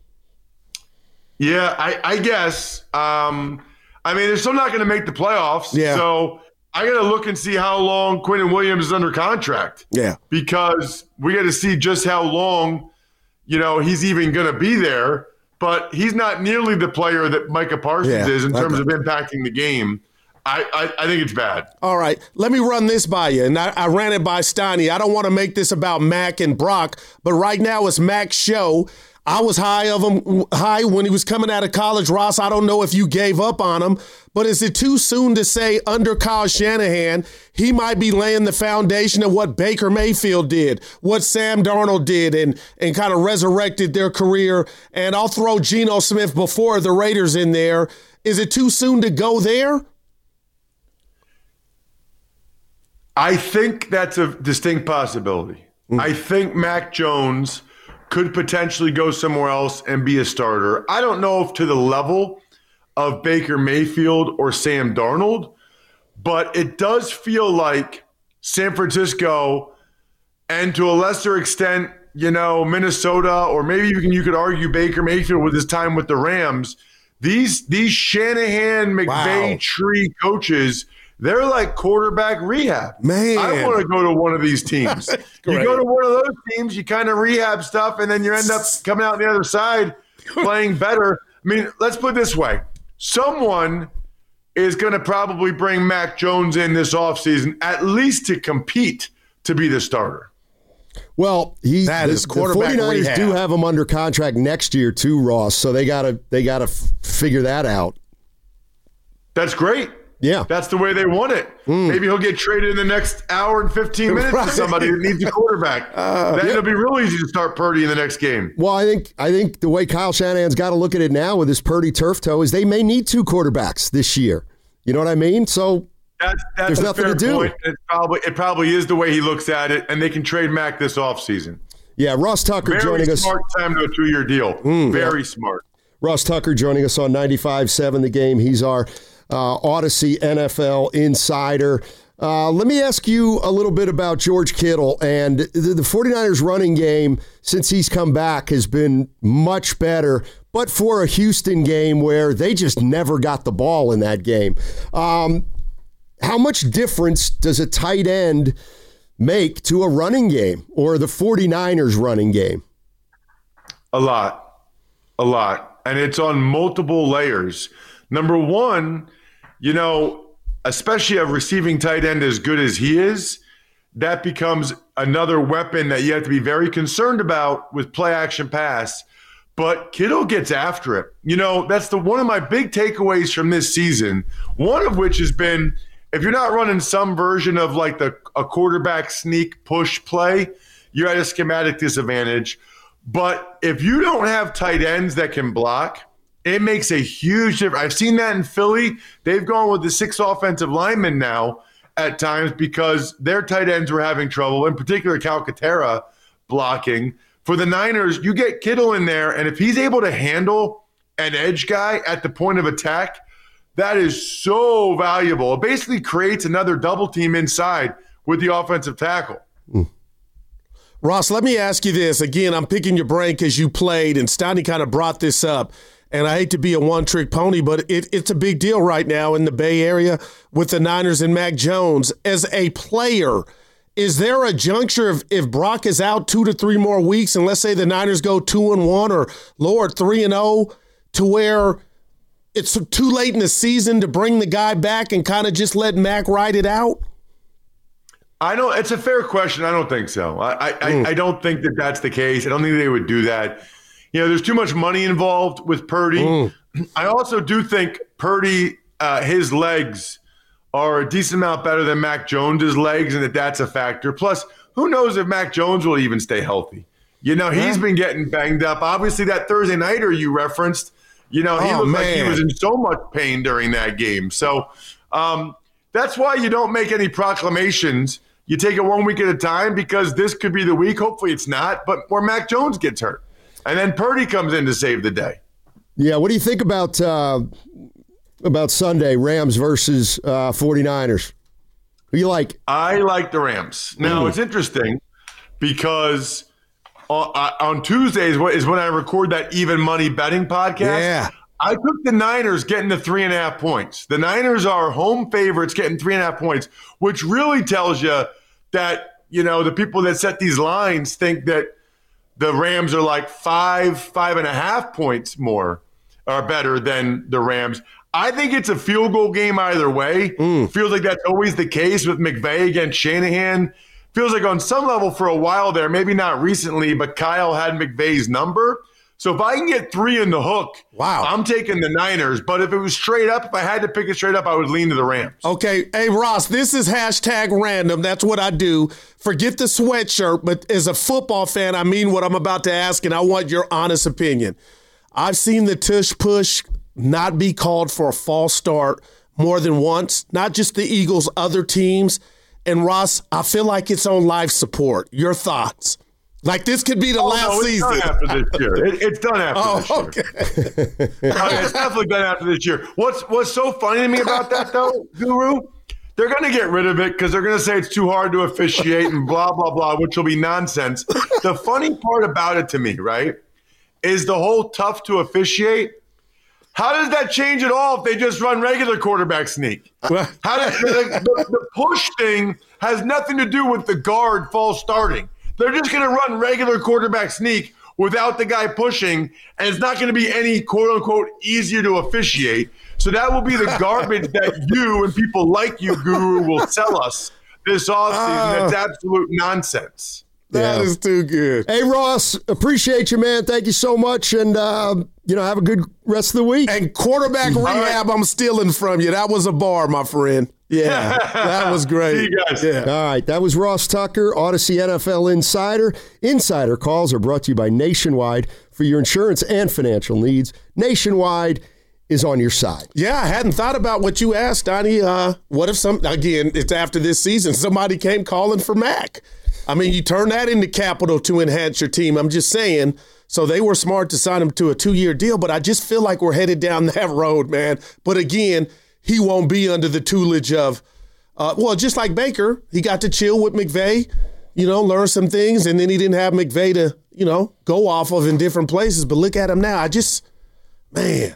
Yeah, I, I guess. Um, I mean, they're still not going to make the playoffs. Yeah. So I got to look and see how long Quinnen Williams is under contract. Yeah. Because we got to see just how long, you know, he's even going to be there. But he's not nearly the player that Micah Parsons yeah, is in terms okay. of impacting the game. I, I, I think it's bad. All right. Let me run this by you. And I, I ran it by Steiny. I don't want to make this about Mac and Brock, but right now it's Mac's show. I was high of him, high when he was coming out of college, Ross. I don't know if you gave up on him, but is it too soon to say under Kyle Shanahan, he might be laying the foundation of what Baker Mayfield did, what Sam Darnold did, and, and kind of resurrected their career? And I'll throw Geno Smith before the Raiders in there. Is it too soon to go there? I think that's a distinct possibility. Mm. I think Mac Jones could potentially go somewhere else and be a starter. I don't know if to the level of Baker Mayfield or Sam Darnold, but it does feel like San Francisco and to a lesser extent, you know, Minnesota, or maybe you can you could argue Baker Mayfield with his time with the Rams. These these Shanahan, McVay wow. tree coaches, they're like quarterback rehab. Man. I want to go to one of these teams. You go to one of those teams, you kind of rehab stuff, and then you end up coming out the other side playing better. I mean, let's put it this way. Someone is going to probably bring Mac Jones in this offseason, at least to compete to be the starter. Well, he that the, is quarterback the 49ers rehab. do have him under contract next year too, Ross, so they got to they got to f- figure that out. That's great. Yeah. That's the way they want it. Mm. Maybe he'll get traded in the next hour and fifteen minutes right. to somebody that needs a quarterback. Uh, then yeah. it'll be real easy to start Purdy in the next game. Well, I think I think the way Kyle Shanahan's got to look at it now with his Purdy turf toe is they may need two quarterbacks this year. You know what I mean? So that's, that's there's a nothing fair to do. Point. It probably, it probably is the way he looks at it, and they can trade Mac this offseason. Yeah, Ross Tucker Very joining us. Very smart time to a two-year deal. Mm, Very yeah. smart. Ross Tucker joining us on ninety-five point seven The Game. He's our Uh, Odyssey N F L insider. Uh, let me ask you a little bit about George Kittle. And the, the 49ers running game, since he's come back, has been much better, but for a Houston game where they just never got the ball in that game. Um, how much difference does a tight end make to a running game or the 49ers running game? A lot. A lot. And it's on multiple layers. Number one, you know, especially a receiving tight end as good as he is, that becomes another weapon that you have to be very concerned about with play action pass. But Kittle gets after it. You know, that's the one of my big takeaways from this season, one of which has been if you're not running some version of like the a quarterback sneak push play, you're at a schematic disadvantage. But if you don't have tight ends that can block, it makes a huge difference. I've seen that in Philly. They've gone with the six offensive linemen now at times because their tight ends were having trouble, in particular Calcaterra blocking. For the Niners, you get Kittle in there, and if he's able to handle an edge guy at the point of attack, that is so valuable. It basically creates another double team inside with the offensive tackle. Mm. Ross, let me ask you this. Again, I'm picking your brain because you played, and Steiny kind of brought this up. And I hate to be a one-trick pony, but it, it's a big deal right now in the Bay Area with the Niners and Mac Jones. As a player, is there a juncture if, if Brock is out two to three more weeks, and let's say the Niners go two and one or lower three and zero, to where it's too late in the season to bring the guy back and kind of just let Mac ride it out? I don't. It's a fair question. I don't think so. I I, mm. I I don't think that that's the case. I don't think they would do that. You know, there's too much money involved with Purdy. Mm. I also do think Purdy, uh, his legs are a decent amount better than Mac Jones's legs, and that that's a factor. Plus, who knows if Mac Jones will even stay healthy? You know, he's yeah. been getting banged up. Obviously, that Thursday nighter you referenced, you know, he oh, looked man. like he was in so much pain during that game. So um, that's why you don't make any proclamations. You take it one week at a time, because this could be the week. Hopefully it's not, but where Mac Jones gets hurt. And then Purdy comes in to save the day. Yeah, what do you think about uh, about Sunday, Rams versus uh, 49ers? Who you like? I like the Rams. Now, mm. it's interesting because on, on Tuesdays is when I record that Even Money Betting podcast. Yeah. I took the Niners getting the three and a half points. The Niners are home favorites getting three and a half points, which really tells you that, you know, the people that set these lines think that the Rams are like five, five and a half points more or better than the Rams. I think it's a field goal game either way. Mm. Feels like that's always the case with McVay against Shanahan. Feels like on some level for a while there, maybe not recently, but Kyle had McVay's number. So if I can get three in the hook, wow, I'm taking the Niners. But if it was straight up, if I had to pick it straight up, I would lean to the Rams. Okay. Hey, Ross, this is hashtag random. That's what I do. Forget the sweatshirt, but as a football fan, I mean what I'm about to ask, and I want your honest opinion. I've seen the tush push not be called for a false start more than once, not just the Eagles, other teams. And Ross, I feel like it's on life support. Your thoughts? Like this could be the oh, last no, it's season. Done after this year. It, it's done after oh, this year. Okay. It's definitely done after this year. What's What's so funny to me about that, though, Guru? They're going to get rid of it because they're going to say it's too hard to officiate and blah, blah, blah, which will be nonsense. The funny part about it to me, right, is the whole tough to officiate. How does that change at all if they just run regular quarterback sneak? How does the, the, the push thing has nothing to do with the guard false starting. They're just going to run regular quarterback sneak without the guy pushing, and it's not going to be any quote-unquote easier to officiate. So that will be the garbage that you and people like you, Guru, will sell us this offseason. That's absolute nonsense. That yeah. is too good. Hey, Ross, appreciate you, man. Thank you so much, and, uh, you know, have a good rest of the week. And quarterback rehab, right. I'm stealing from you. That was a bar, my friend. Yeah, that was great. See you guys. Yeah. All right, that was Ross Tucker, Odyssey N F L Insider. Insider calls are brought to you by Nationwide for your insurance and financial needs. Nationwide is on your side. Yeah, I hadn't thought about what you asked, Donnie. Uh, what if some, again, it's after this season, somebody came calling for Mac? I mean, you turn that into capital to enhance your team. I'm just saying. So they were smart to sign him to a two-year deal, but I just feel like we're headed down that road, man. But again, he won't be under the tutelage of, uh, well, just like Baker, he got to chill with McVay, you know, learn some things, and then he didn't have McVay to, you know, go off of in different places. But look at him now. I just, man,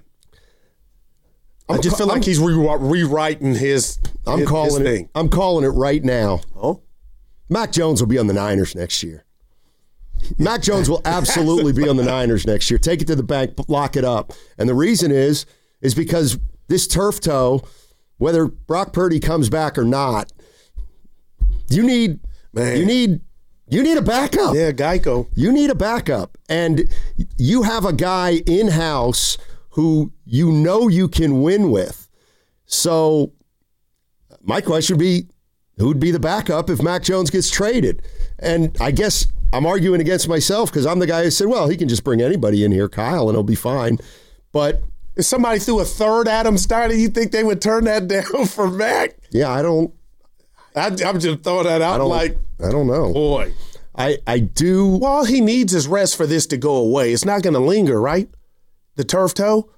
I just feel like he's re- rewriting his, I'm his, calling his it, thing. I'm calling it right now. Oh, Mac Jones will be on the Niners next year. Mac Jones will absolutely be on the Niners next year. Take it to the bank, lock it up. And the reason is, is because this turf toe, whether Brock Purdy comes back or not, you need, Man. you need, you need a backup. Yeah, Geico. You need a backup, and you have a guy in house who you know you can win with. So, my question would be, who would be the backup if Mac Jones gets traded? And I guess I'm arguing against myself because I'm the guy who said, well, he can just bring anybody in here, Kyle, and it'll be fine. But if somebody threw a third Adam Steiner, you think they would turn that down for Mac? Yeah, I don't. I, I'm just throwing that out I like, I don't know. Boy. I, I do. Well, all he needs is rest for this to go away. It's not going to linger, right? The turf toe?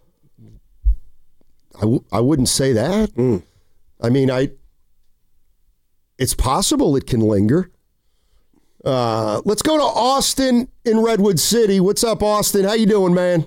I, w- I wouldn't say that. Mm. I mean, I. It's possible it can linger. Uh, let's go to Austin in Redwood City. What's up, Austin? How you doing, man?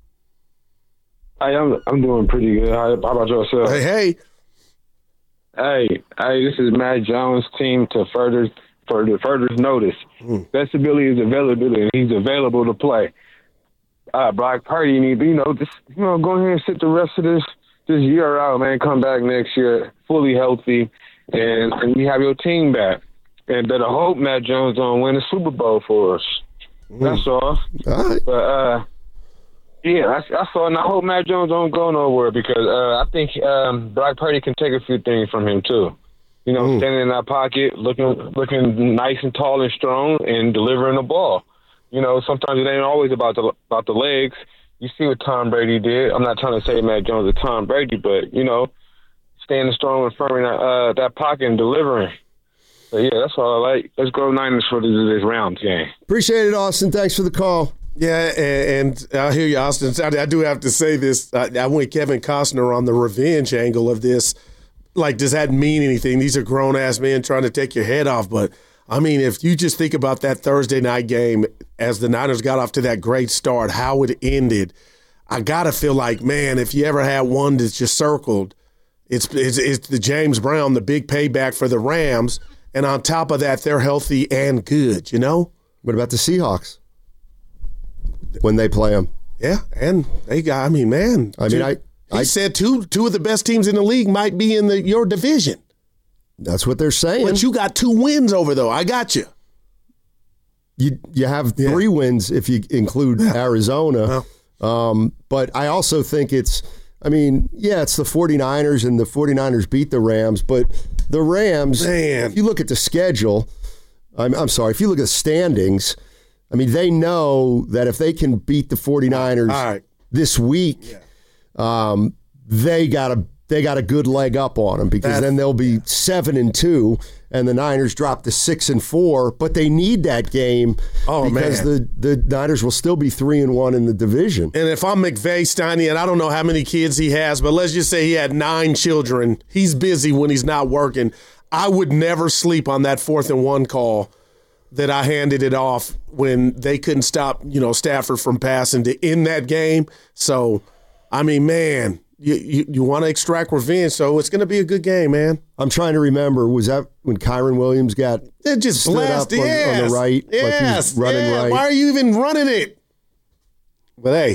Hey, I'm I'm doing pretty good. How, how about yourself? Hey, hey. Hey, hey, this is Matt Jones' team to further for the furthest notice. Mm. Best ability is availability, and he's available to play. Uh, Brock Purdy need to, you know, just you know, go ahead and sit the rest of this this year out, man. Come back next year fully healthy, and, and you have your team back. And better hope Matt Jones don't win the Super Bowl for us. Mm. That's all. All right. But uh, yeah, I, I saw, and I hope Matt Jones don't go nowhere because uh, I think um, Brock Purdy can take a few things from him too. You know, mm. standing in that pocket, looking looking nice and tall and strong, and delivering the ball. You know, sometimes it ain't always about the about the legs. You see what Tom Brady did. I'm not trying to say Matt Jones is Tom Brady, but, you know, standing strong and firm in that, uh, that pocket and delivering. So, yeah, that's all I like. Let's go Niners for this, this round game. Appreciate it, Austin. Thanks for the call. Yeah, and, and I hear you, Austin. I, I do have to say this. I, I went Kevin Costner on the revenge angle of this. Like, does that mean anything? These are grown-ass men trying to take your head off, but – I mean, if you just think about that Thursday night game as the Niners got off to that great start, how it ended, I got to feel like, man, if you ever had one that's just circled, it's, it's it's the James Brown, the big payback for the Rams. And on top of that, they're healthy and good, you know? What about the Seahawks when they play them? Yeah, and they got, I mean, man. I mean, I, he I said two two of the best teams in the league might be in the your division. That's what they're saying. But you got two wins over, though. I got you. You you have three yeah. wins if you include yeah. Arizona. Oh. Um, but I also think it's, I mean, yeah, it's the 49ers, and the 49ers beat the Rams. But the Rams, Man. if you look at the schedule, I'm, I'm sorry, if you look at the standings, I mean, they know that if they can beat the 49ers right. this week, yeah. um, they got a They got a good leg up on them because That's, then they'll be seven and two, and the Niners drop to six and four. But they need that game oh, because man. the the Niners will still be three and one in the division. And if I'm McVay, Steiny, and I don't know how many kids he has, but let's just say he had nine children. He's busy when he's not working. I would never sleep on that fourth and one call that I handed it off when they couldn't stop, you know, Stafford from passing to end that game. So, I mean, man. You you, you want to extract revenge, so it's going to be a good game, man. I'm trying to remember, was that when Kyron Williams got it just stood blasted up on, yes. on the right? Yes. Like he was running yeah. right? Why are you even running it? But hey.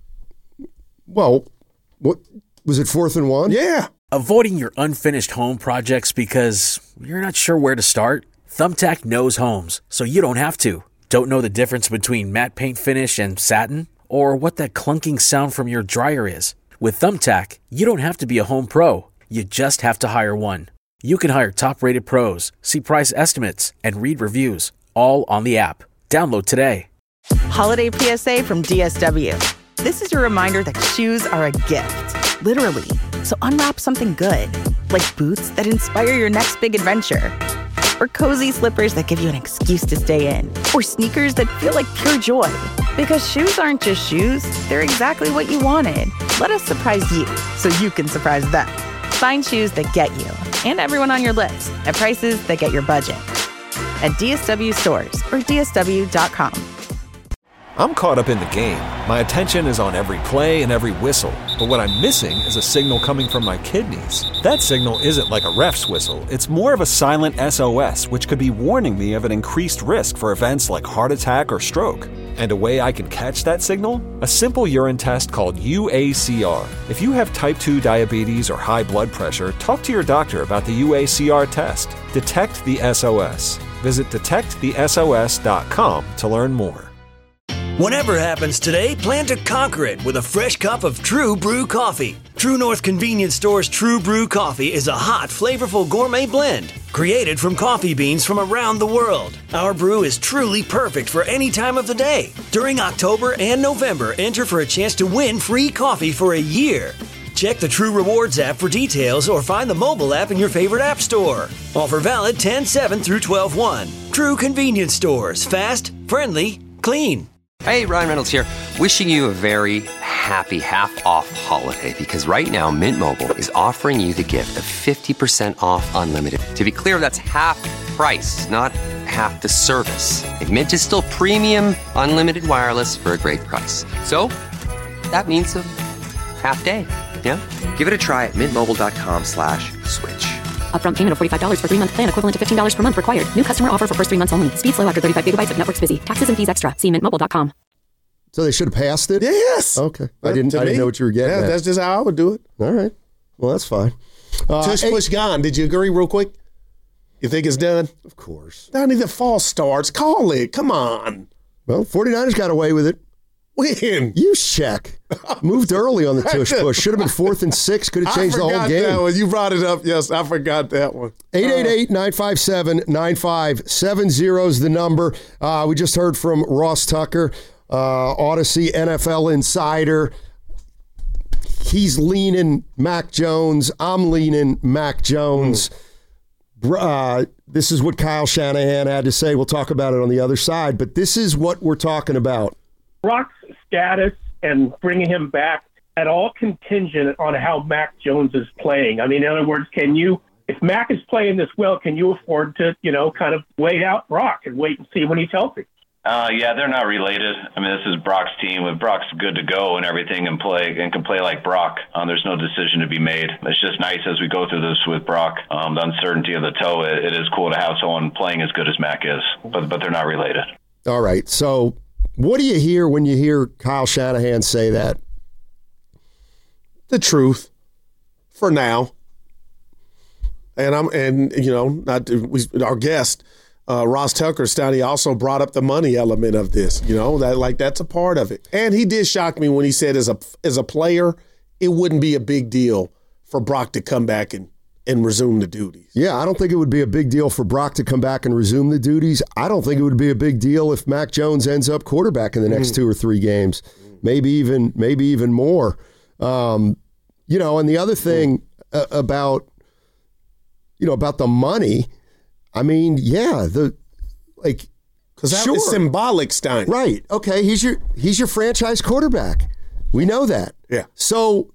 Well, what was it, fourth and one? Yeah. Avoiding your unfinished home projects because you're not sure where to start? Thumbtack knows homes, so you don't have to. Don't know the difference between matte paint finish and satin? Or what that clunking sound from your dryer is? With Thumbtack, you don't have to be a home pro. You just have to hire one. You can hire top-rated pros, see price estimates, and read reviews, all on the app. Download today. Holiday P S A from D S W. This is your reminder that shoes are a gift, literally. So unwrap something good, like boots that inspire your next big adventure, or cozy slippers that give you an excuse to stay in, or sneakers that feel like pure joy. Because shoes aren't just shoes, they're exactly what you wanted. Let us surprise you so you can surprise them. Find shoes that get you and everyone on your list at prices that get your budget at D S W stores or D S W dot com. I'm caught up in the game. My attention is on every play and every whistle. But what I'm missing is a signal coming from my kidneys. That signal isn't like a ref's whistle. It's more of a silent S O S, which could be warning me of an increased risk for events like heart attack or stroke. And a way I can catch that signal? A simple urine test called U A C R. If you have type two diabetes or high blood pressure, talk to your doctor about the U A C R test. Detect the S O S. Visit detect the S O S dot com to learn more. Whatever happens today, plan to conquer it with a fresh cup of True Brew coffee. True North Convenience Store's True Brew coffee is a hot, flavorful gourmet blend created from coffee beans from around the world. Our brew is truly perfect for any time of the day. During October and November, enter for a chance to win free coffee for a year. Check the True Rewards app for details or find the mobile app in your favorite app store. Offer valid ten seven through twelve one. True Convenience Stores. Fast, friendly, clean. Hey, Ryan Reynolds here, wishing you a very happy half-off holiday because right now Mint Mobile is offering you the gift of fifty percent off unlimited. To be clear, that's half price, not half the service. And Mint is still premium unlimited wireless for a great price. So, that means a half day, yeah? Give it a try at mintmobile.com slash switch. Upfront payment of forty-five dollars for three-month plan equivalent to fifteen dollars per month required. New customer offer for first three months only. Speed slow after thirty-five gigabytes if network's busy. Taxes and fees extra. See mint mobile dot com. So they should have passed it? Yes. Okay. I didn't To I didn't me, know what you were getting yeah, at. that's just how I would do it. All right. Well, that's fine. Uh, Tush eight- push gone. Did you agree real quick? You think it's done? Of course. Not even false starts. Call it. Come on. Well, 49ers got away with it. When? You check. Moved early on the tush push. Should have been fourth and six. Could have changed I the whole forgot game. that one. You brought it up. Yes, I forgot that one. eight eight eight, nine five seven, nine five seven zero is the number. Uh, we just heard from Ross Tucker, uh, Odyssey N F L Insider. He's leaning Mac Jones. I'm leaning Mac Jones. Mm. Uh, this is what Kyle Shanahan had to say. We'll talk about it on the other side, but this is what we're talking about. Brock's status and bringing him back at all contingent on how Mac Jones is playing. I mean, in other words, can you, if Mac is playing this well, can you afford to, you know, kind of wait out Brock and wait and see when he's healthy? Uh, yeah, they're not related. I mean, this is Brock's team. If Brock's good to go and everything and play and can play like Brock, um, there's no decision to be made. It's just nice as we go through this with Brock, um, the uncertainty of the toe. It, it is cool to have someone playing as good as Mac is, but but they're not related. All right. So what do you hear when you hear Kyle Shanahan say that? The truth, for now. And I'm, and you know, not to, we, our guest. Uh, Ross Tucker, Stoney, also brought up the money element of this. You know, that like that's a part of it. And he did shock me when he said as a as a player, it wouldn't be a big deal for Brock to come back and, and resume the duties. Yeah, I don't think it would be a big deal for Brock to come back and resume the duties. I don't think it would be a big deal if Mac Jones ends up quarterback in the next mm. two or three games, maybe even maybe even more. Um, you know, and the other thing mm. uh, about you know about the money. I mean, yeah, the like because that sure. is symbolic, Stein. Right? Okay, he's your he's your franchise quarterback. We know that. Yeah. So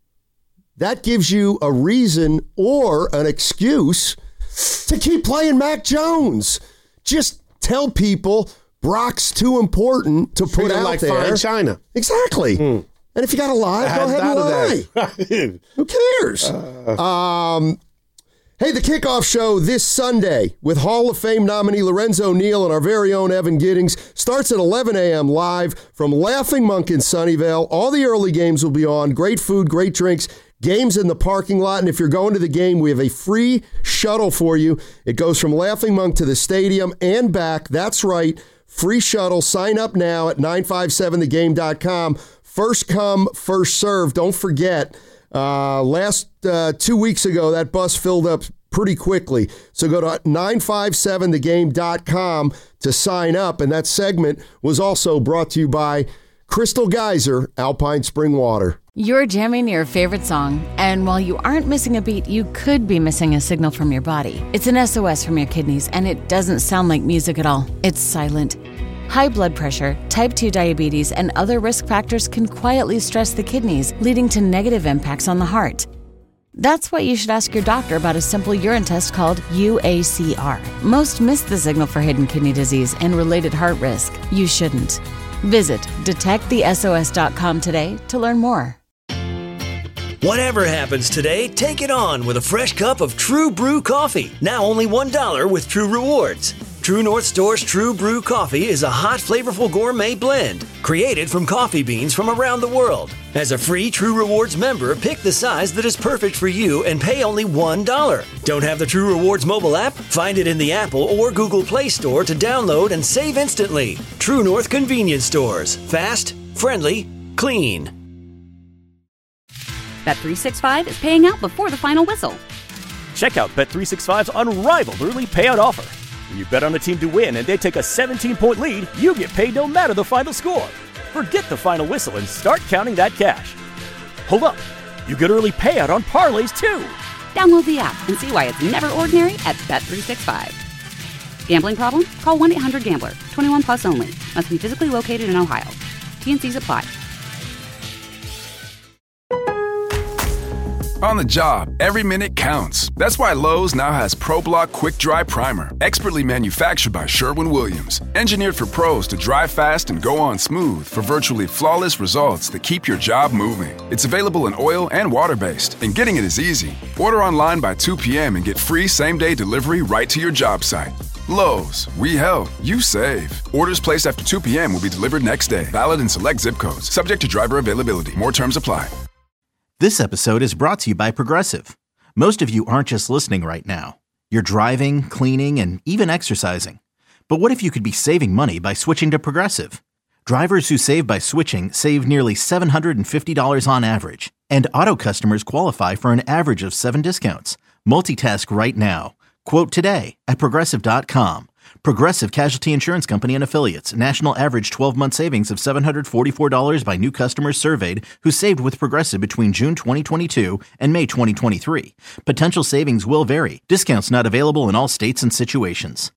that gives you a reason or an excuse to keep playing Mac Jones. Just tell people Brock's too important to put out like there. Fine China. Exactly. Mm. And if you got to lie, I go ahead and lie. Who cares? Uh, um. Hey, the kickoff show this Sunday with Hall of Fame nominee Lorenzo Neal and our very own Evan Giddings starts at eleven a.m. live from Laughing Monk in Sunnyvale. All the early games will be on. Great food, great drinks, games in the parking lot. And if you're going to the game, we have a free shuttle for you. It goes from Laughing Monk to the stadium and back. That's right, free shuttle. Sign up now at nine five seven the game dot com. First come, first serve. Don't forget. Uh, last uh, two weeks ago, that bus filled up pretty quickly. So go to nine five seven the game dot com to sign up. And that segment was also brought to you by Crystal Geyser Alpine Spring Water. You're jamming your favorite song, and while you aren't missing a beat, you could be missing a signal from your body. It's an S O S from your kidneys, and it doesn't sound like music at all. It's silent. High blood pressure, type two diabetes, and other risk factors can quietly stress the kidneys, leading to negative impacts on the heart. That's why you should ask your doctor about a simple urine test called U A C R. Most miss the signal for hidden kidney disease and related heart risk. You shouldn't. Visit detect the S O S dot com today to learn more. Whatever happens today, take it on with a fresh cup of True Brew coffee. Now only one dollar with True Rewards. True North Store's True Brew coffee is a hot, flavorful gourmet blend created from coffee beans from around the world. As a free True Rewards member, pick the size that is perfect for you and pay only one dollar. Don't have the True Rewards mobile app? Find it in the Apple or Google Play Store to download and save instantly. True North Convenience Stores. Fast, friendly, clean. Bet three sixty-five is paying out before the final whistle. Check out Bet three sixty-five's unrivaled early payout offer. When you bet on a team to win and they take a seventeen-point lead, you get paid no matter the final score. Forget the final whistle and start counting that cash. Hold up. You get early payout on parlays, too. Download the app and see why it's never ordinary at Bet three sixty-five. Gambling problem? Call one eight hundred gambler. twenty-one plus only. Must be physically located in Ohio. T and C's apply. On the job, every minute counts. That's why Lowe's now has ProBlock Quick Dry Primer, expertly manufactured by Sherwin-Williams. Engineered for pros to dry fast and go on smooth for virtually flawless results that keep your job moving. It's available in oil and water-based, and getting it is easy. Order online by two p.m. and get free same-day delivery right to your job site. Lowe's, we help, you save. Orders placed after two p.m. will be delivered next day. Valid in select zip codes. Subject to driver availability. More terms apply. This episode is brought to you by Progressive. Most of you aren't just listening right now. You're driving, cleaning, and even exercising. But what if you could be saving money by switching to Progressive? Drivers who save by switching save nearly seven hundred fifty dollars on average. And auto customers qualify for an average of seven discounts. Multitask right now. Quote today at Progressive dot com. Progressive Casualty Insurance Company and Affiliates. National average twelve-month savings of seven hundred forty-four dollars by new customers surveyed who saved with Progressive between June twenty twenty-two and May twenty twenty-three. Potential savings will vary. Discounts not available in all states and situations.